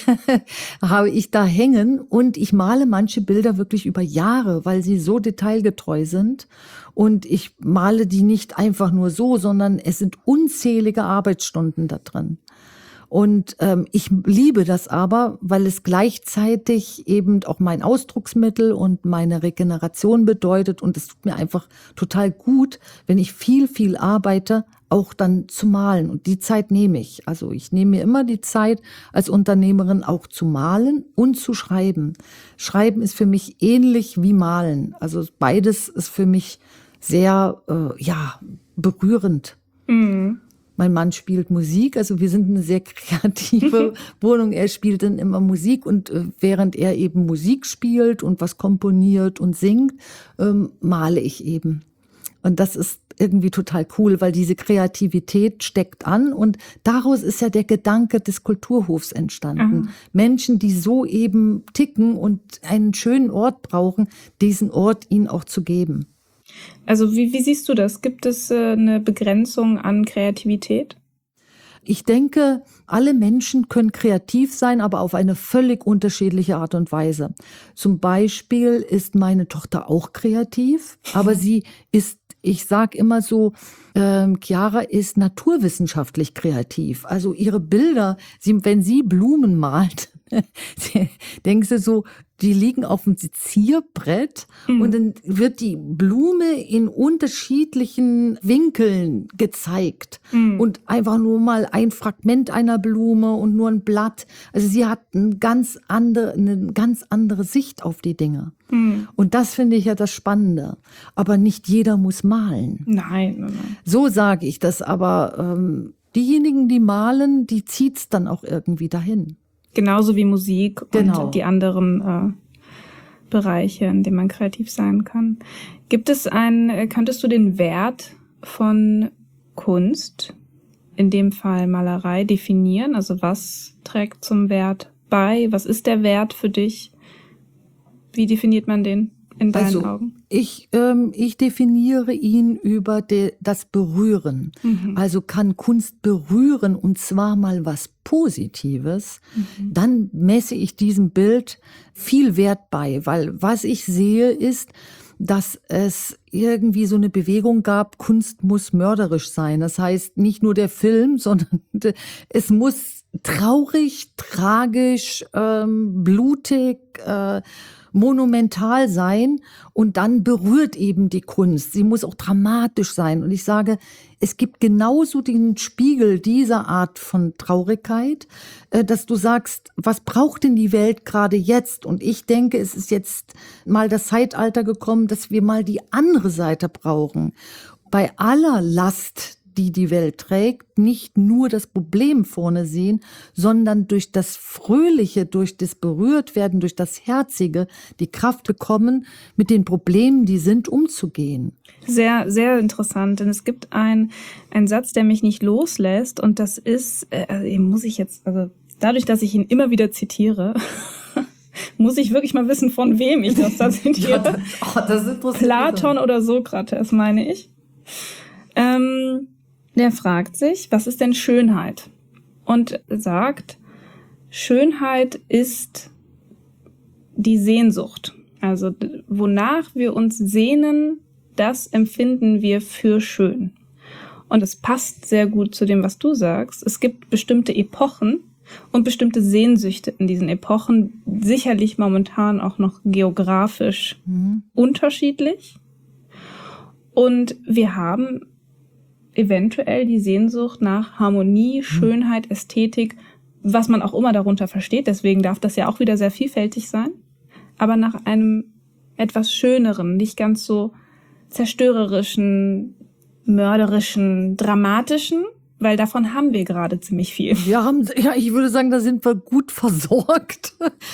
habe ich da hängen. Und ich male manche Bilder wirklich über Jahre, weil sie so detailgetreu sind. Und ich male die nicht einfach nur so, sondern es sind unzählige Arbeitsstunden da drin. Und ähm, ich liebe das aber, weil es gleichzeitig eben auch mein Ausdrucksmittel und meine Regeneration bedeutet. Und es tut mir einfach total gut, wenn ich viel, viel arbeite, auch dann zu malen. Und die Zeit nehme ich. Also ich nehme mir immer die Zeit als Unternehmerin auch zu malen und zu schreiben. Schreiben ist für mich ähnlich wie malen. Also beides ist für mich sehr, äh, ja, berührend. Mhm. Mein Mann spielt Musik, also wir sind eine sehr kreative Wohnung. Er spielt dann immer Musik und äh, während er eben Musik spielt und was komponiert und singt, ähm, male ich eben. Und das ist irgendwie total cool, weil diese Kreativität steckt an und daraus ist ja der Gedanke des Kulturhofs entstanden. Aha. Menschen, die so eben ticken und einen schönen Ort brauchen, diesen Ort ihnen auch zu geben. Also wie, wie siehst du das? Gibt es äh, eine Begrenzung an Kreativität? Ich denke, alle Menschen können kreativ sein, aber auf eine völlig unterschiedliche Art und Weise. Zum Beispiel ist meine Tochter auch kreativ, aber sie ist, ich sag immer so, äh, Chiara ist naturwissenschaftlich kreativ. Also ihre Bilder, sie, wenn sie Blumen malt, denkst du so, die liegen auf dem Sezierbrett mhm. und dann wird die Blume in unterschiedlichen Winkeln gezeigt mhm. und einfach nur mal ein Fragment einer Blume und nur ein Blatt. Also sie hat eine ganz andere, eine ganz andere Sicht auf die Dinge. Mhm. Und das finde ich ja das Spannende. Aber nicht jeder muss malen. Nein, nein, nein. So sage ich das, aber ähm, diejenigen, die malen, die zieht's dann auch irgendwie dahin. Genauso wie Musik genau. und die anderen äh, Bereiche, in denen man kreativ sein kann. Gibt es ein, könntest du den Wert von Kunst, in dem Fall Malerei, definieren? Also was trägt zum Wert bei? Was ist der Wert für dich? Wie definiert man den in deinen also, Augen? Ich, ähm, ich definiere ihn über de, das Berühren. Mhm. Also kann Kunst berühren und zwar mal was Positives, mhm. dann messe ich diesem Bild viel Wert bei, weil was ich sehe ist, dass es irgendwie so eine Bewegung gab, Kunst muss mörderisch sein. Das heißt nicht nur der Film, sondern es muss traurig, tragisch, ähm, blutig, äh, monumental sein und dann berührt eben die Kunst. Sie muss auch dramatisch sein. Und ich sage, es gibt genauso den Spiegel dieser Art von Traurigkeit, dass du sagst, was braucht denn die Welt gerade jetzt? Und ich denke, es ist jetzt mal das Zeitalter gekommen, dass wir mal die andere Seite brauchen. Bei aller Last, die die Welt trägt, nicht nur das Problem vorne sehen, sondern durch das Fröhliche, durch das Berührtwerden, durch das Herzige die Kraft bekommen, mit den Problemen, die sind, umzugehen. Sehr, sehr interessant, denn es gibt ein, einen Satz, der mich nicht loslässt und das ist, äh, also muss ich jetzt, also dadurch, dass ich ihn immer wieder zitiere, muss ich wirklich mal wissen, von wem ich das da zitiere. Ja, das, oh, das ist interessant. Platon oder Sokrates, meine ich. Ähm, Der fragt sich, was ist denn Schönheit? Und sagt, Schönheit ist die Sehnsucht. Also wonach wir uns sehnen, das empfinden wir für schön. Und es passt sehr gut zu dem, was du sagst. Es gibt bestimmte Epochen und bestimmte Sehnsüchte in diesen Epochen, sicherlich momentan auch noch geografisch mhm. unterschiedlich. Und wir haben eventuell die Sehnsucht nach Harmonie, Schönheit, Ästhetik, was man auch immer darunter versteht. Deswegen darf das ja auch wieder sehr vielfältig sein. Aber nach einem etwas schöneren, nicht ganz so zerstörerischen, mörderischen, dramatischen, weil davon haben wir gerade ziemlich viel. Wir haben, ja, ich würde sagen, da sind wir gut versorgt.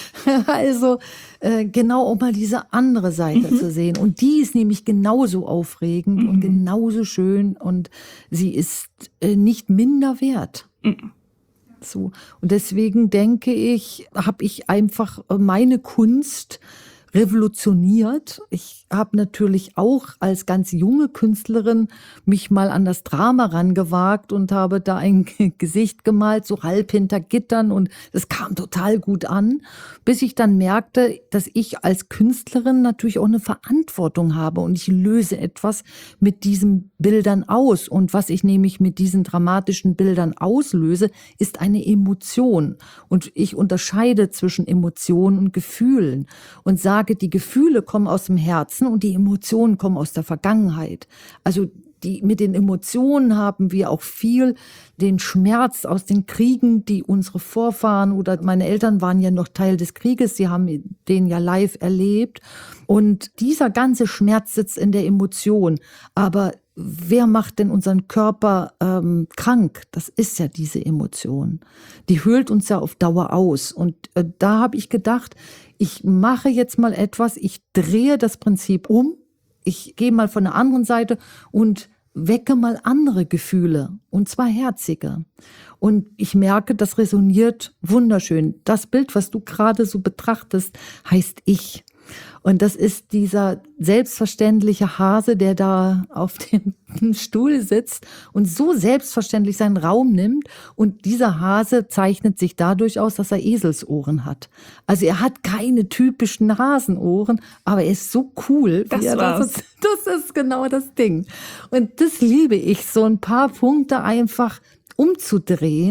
Also äh, genau, um mal diese andere Seite mhm. zu sehen. Und die ist nämlich genauso aufregend mhm. und genauso schön und sie ist äh, nicht minder wert. Mhm. So. Und deswegen denke ich, habe ich einfach meine Kunst revolutioniert. Ich habe natürlich auch als ganz junge Künstlerin mich mal an das Drama rangewagt und habe da ein Gesicht gemalt, so halb hinter Gittern und es kam total gut an, bis ich dann merkte, dass ich als Künstlerin natürlich auch eine Verantwortung habe und ich löse etwas mit diesen Bildern aus und was ich nämlich mit diesen dramatischen Bildern auslöse, ist eine Emotion und ich unterscheide zwischen Emotionen und Gefühlen und sage, die Gefühle kommen aus dem Herzen und die Emotionen kommen aus der Vergangenheit. Also die, mit den Emotionen haben wir auch viel den Schmerz aus den Kriegen, die unsere Vorfahren oder meine Eltern waren ja noch Teil des Krieges, sie haben den ja live erlebt. Und dieser ganze Schmerz sitzt in der Emotion. Aber wer macht denn unseren Körper ähm, krank? Das ist ja diese Emotion. Die höhlt uns ja auf Dauer aus. Und äh, da habe ich gedacht, ich mache jetzt mal etwas, ich drehe das Prinzip um, ich gehe mal von der anderen Seite und wecke mal andere Gefühle, und zwar herzige. Und ich merke, das resoniert wunderschön. Das Bild, was du gerade so betrachtest, heißt Ich. Und das ist dieser selbstverständliche Hase, der da auf dem Stuhl sitzt und so selbstverständlich seinen Raum nimmt. Und dieser Hase zeichnet sich dadurch aus, dass er Eselsohren hat. Also er hat keine typischen Hasenohren, aber er ist so cool. Das war's. Das, das ist genau das Ding. Und das liebe ich, so ein paar Punkte einfach umzudrehen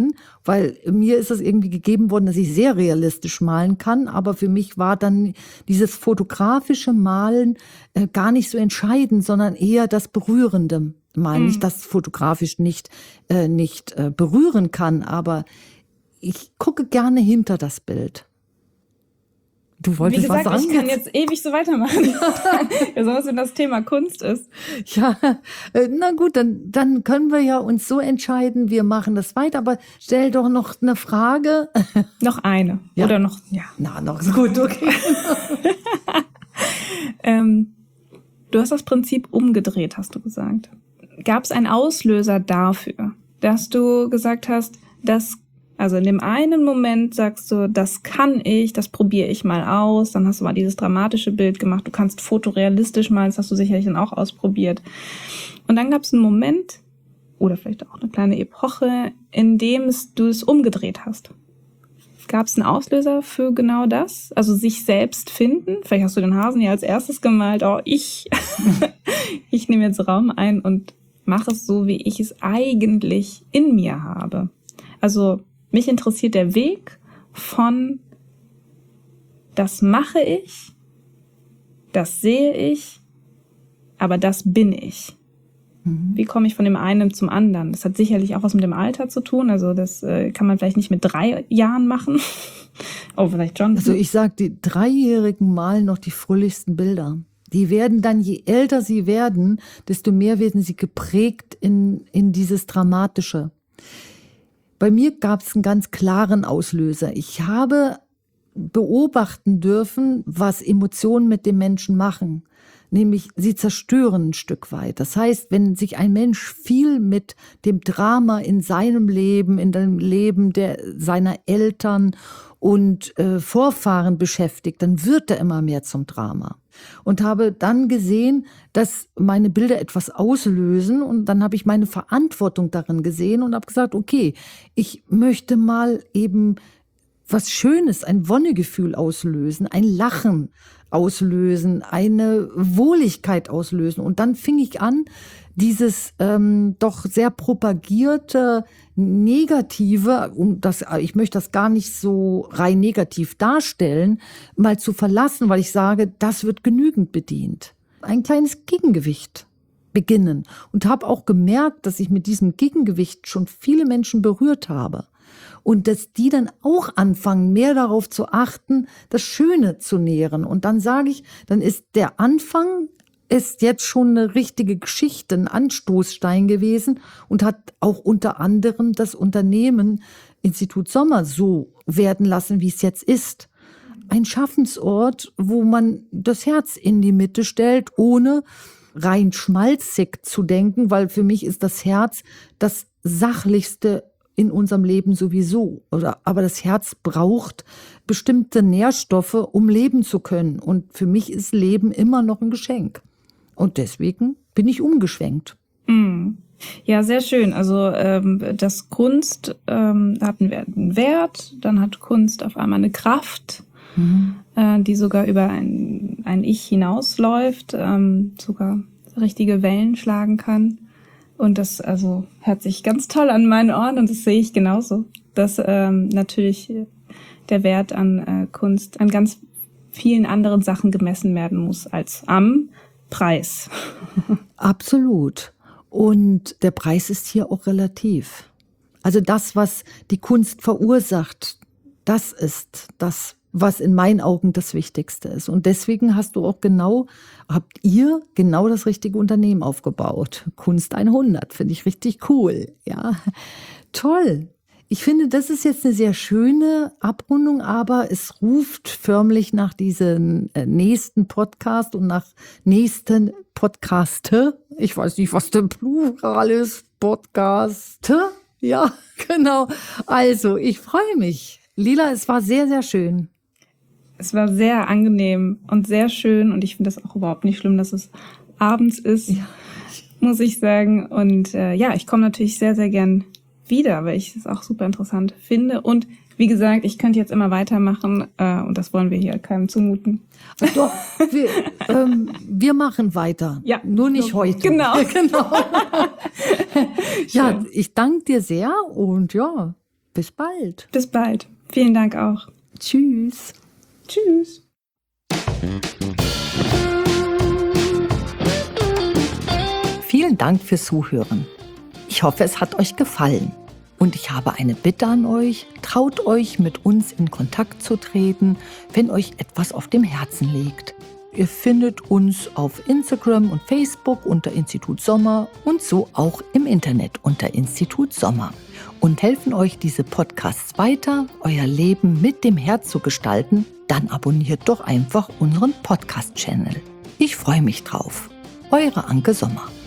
weil mir ist es irgendwie gegeben worden, dass ich sehr realistisch malen kann, aber für mich war dann dieses fotografische Malen äh, gar nicht so entscheidend, sondern eher das Berührende Malen. Mhm. Nicht, dass fotografisch nicht, äh, nicht äh, berühren kann, aber ich gucke gerne hinter das Bild. Du wolltest Wie gesagt, was sagen? Ich kann jetzt ewig so weitermachen. Besonders wenn das Thema Kunst ist. Ja, na gut, dann, dann können wir ja uns so entscheiden, wir machen das weiter. Aber stell doch noch eine Frage. Noch eine. Ja. Oder noch, ja. Na, noch ist gut, okay. ähm, du hast das Prinzip umgedreht, hast du gesagt. Gab es einen Auslöser dafür, dass du gesagt hast, das Also in dem einen Moment sagst du, das kann ich, das probiere ich mal aus. Dann hast du mal dieses dramatische Bild gemacht. Du kannst fotorealistisch malen, das hast du sicherlich dann auch ausprobiert. Und dann gab es einen Moment, oder vielleicht auch eine kleine Epoche, in dem es, du es umgedreht hast. Gab es einen Auslöser für genau das? Also sich selbst finden? Vielleicht hast du den Hasen ja als erstes gemalt. Oh, ich, ich nehme jetzt Raum ein und mache es so, wie ich es eigentlich in mir habe. Also mich interessiert der Weg von das mache ich, das sehe ich, aber das bin ich. Mhm. Wie komme ich von dem einen zum anderen? Das hat sicherlich auch was mit dem Alter zu tun. Also das äh, kann man vielleicht nicht mit drei Jahren machen. Oh, vielleicht schon. Also ich sag, die Dreijährigen malen noch die fröhlichsten Bilder. Die werden dann, je älter sie werden, desto mehr werden sie geprägt in, in dieses Dramatische. Bei mir gab es einen ganz klaren Auslöser. Ich habe beobachten dürfen, was Emotionen mit dem Menschen machen. Nämlich, sie zerstören ein Stück weit. Das heißt, wenn sich ein Mensch viel mit dem Drama in seinem Leben, in dem Leben der, seiner Eltern und äh, Vorfahren beschäftigt, dann wird er immer mehr zum Drama. Und habe dann gesehen, dass meine Bilder etwas auslösen, und dann habe ich meine Verantwortung darin gesehen und habe gesagt, okay, ich möchte mal eben was Schönes, ein Wonnegefühl auslösen, ein Lachen auslösen, eine Wohligkeit auslösen. Und dann fing ich an, dieses ähm, doch sehr propagierte Negative, um das, ich möchte das gar nicht so rein negativ darstellen, mal zu verlassen, weil ich sage, das wird genügend bedient. Ein kleines Gegengewicht beginnen. Und habe auch gemerkt, dass ich mit diesem Gegengewicht schon viele Menschen berührt habe. Und dass die dann auch anfangen, mehr darauf zu achten, das Schöne zu nähren. Und dann sage ich, dann ist der Anfang ist jetzt schon eine richtige Geschichte, ein Anstoßstein gewesen und hat auch unter anderem das Unternehmen Institut Sommer so werden lassen, wie es jetzt ist. Ein Schaffensort, wo man das Herz in die Mitte stellt, ohne rein schmalzig zu denken, weil für mich ist das Herz das Sachlichste in unserem Leben sowieso. Oder, aber das Herz braucht bestimmte Nährstoffe, um leben zu können. Und für mich ist Leben immer noch ein Geschenk. Und deswegen bin ich umgeschwenkt. Mm. Ja, sehr schön. Also ähm, das Kunst ähm, hat einen Wert, dann hat Kunst auf einmal eine Kraft, mhm. äh, die sogar über ein, ein Ich hinausläuft, ähm, sogar richtige Wellen schlagen kann. Und das also hört sich ganz toll an meinen Ohren und das sehe ich genauso, dass ähm, natürlich der Wert an äh, Kunst an ganz vielen anderen Sachen gemessen werden muss als am Preis. Absolut. Und der Preis ist hier auch relativ. Also das, was die Kunst verursacht, das ist das, was in meinen Augen das Wichtigste ist. Und deswegen hast du auch genau, habt ihr genau das richtige Unternehmen aufgebaut. Kunst hundert, finde ich richtig cool. Ja, toll. Ich finde, das ist jetzt eine sehr schöne Abrundung, aber es ruft förmlich nach diesem nächsten Podcast und nach nächsten Podcaste. Ich weiß nicht, was der Plural ist. Podcaste. Ja, genau. Also, ich freue mich. Lila, es war sehr, sehr schön. Es war sehr angenehm und sehr schön und ich finde das auch überhaupt nicht schlimm, dass es abends ist, ja. Muss ich sagen. Und äh, ja, ich komme natürlich sehr, sehr gern wieder, weil ich es auch super interessant finde. Und wie gesagt, ich könnte jetzt immer weitermachen äh, und das wollen wir hier keinem zumuten. Doch, wir, ähm, wir machen weiter. Ja, nur nicht so, heute. Genau. genau. Ja, ich danke dir sehr und ja, bis bald. Bis bald. Vielen Dank auch. Tschüss. Tschüss. Vielen Dank fürs Zuhören. Ich hoffe, es hat euch gefallen. Und ich habe eine Bitte an euch, traut euch, mit uns in Kontakt zu treten, wenn euch etwas auf dem Herzen liegt. Ihr findet uns auf Instagram und Facebook unter Institut Sommer und so auch im Internet unter Institut Sommer. Und helfen euch diese Podcasts weiter, euer Leben mit dem Herz zu gestalten, dann abonniert doch einfach unseren Podcast-Channel. Ich freue mich drauf. Eure Anke Sommer.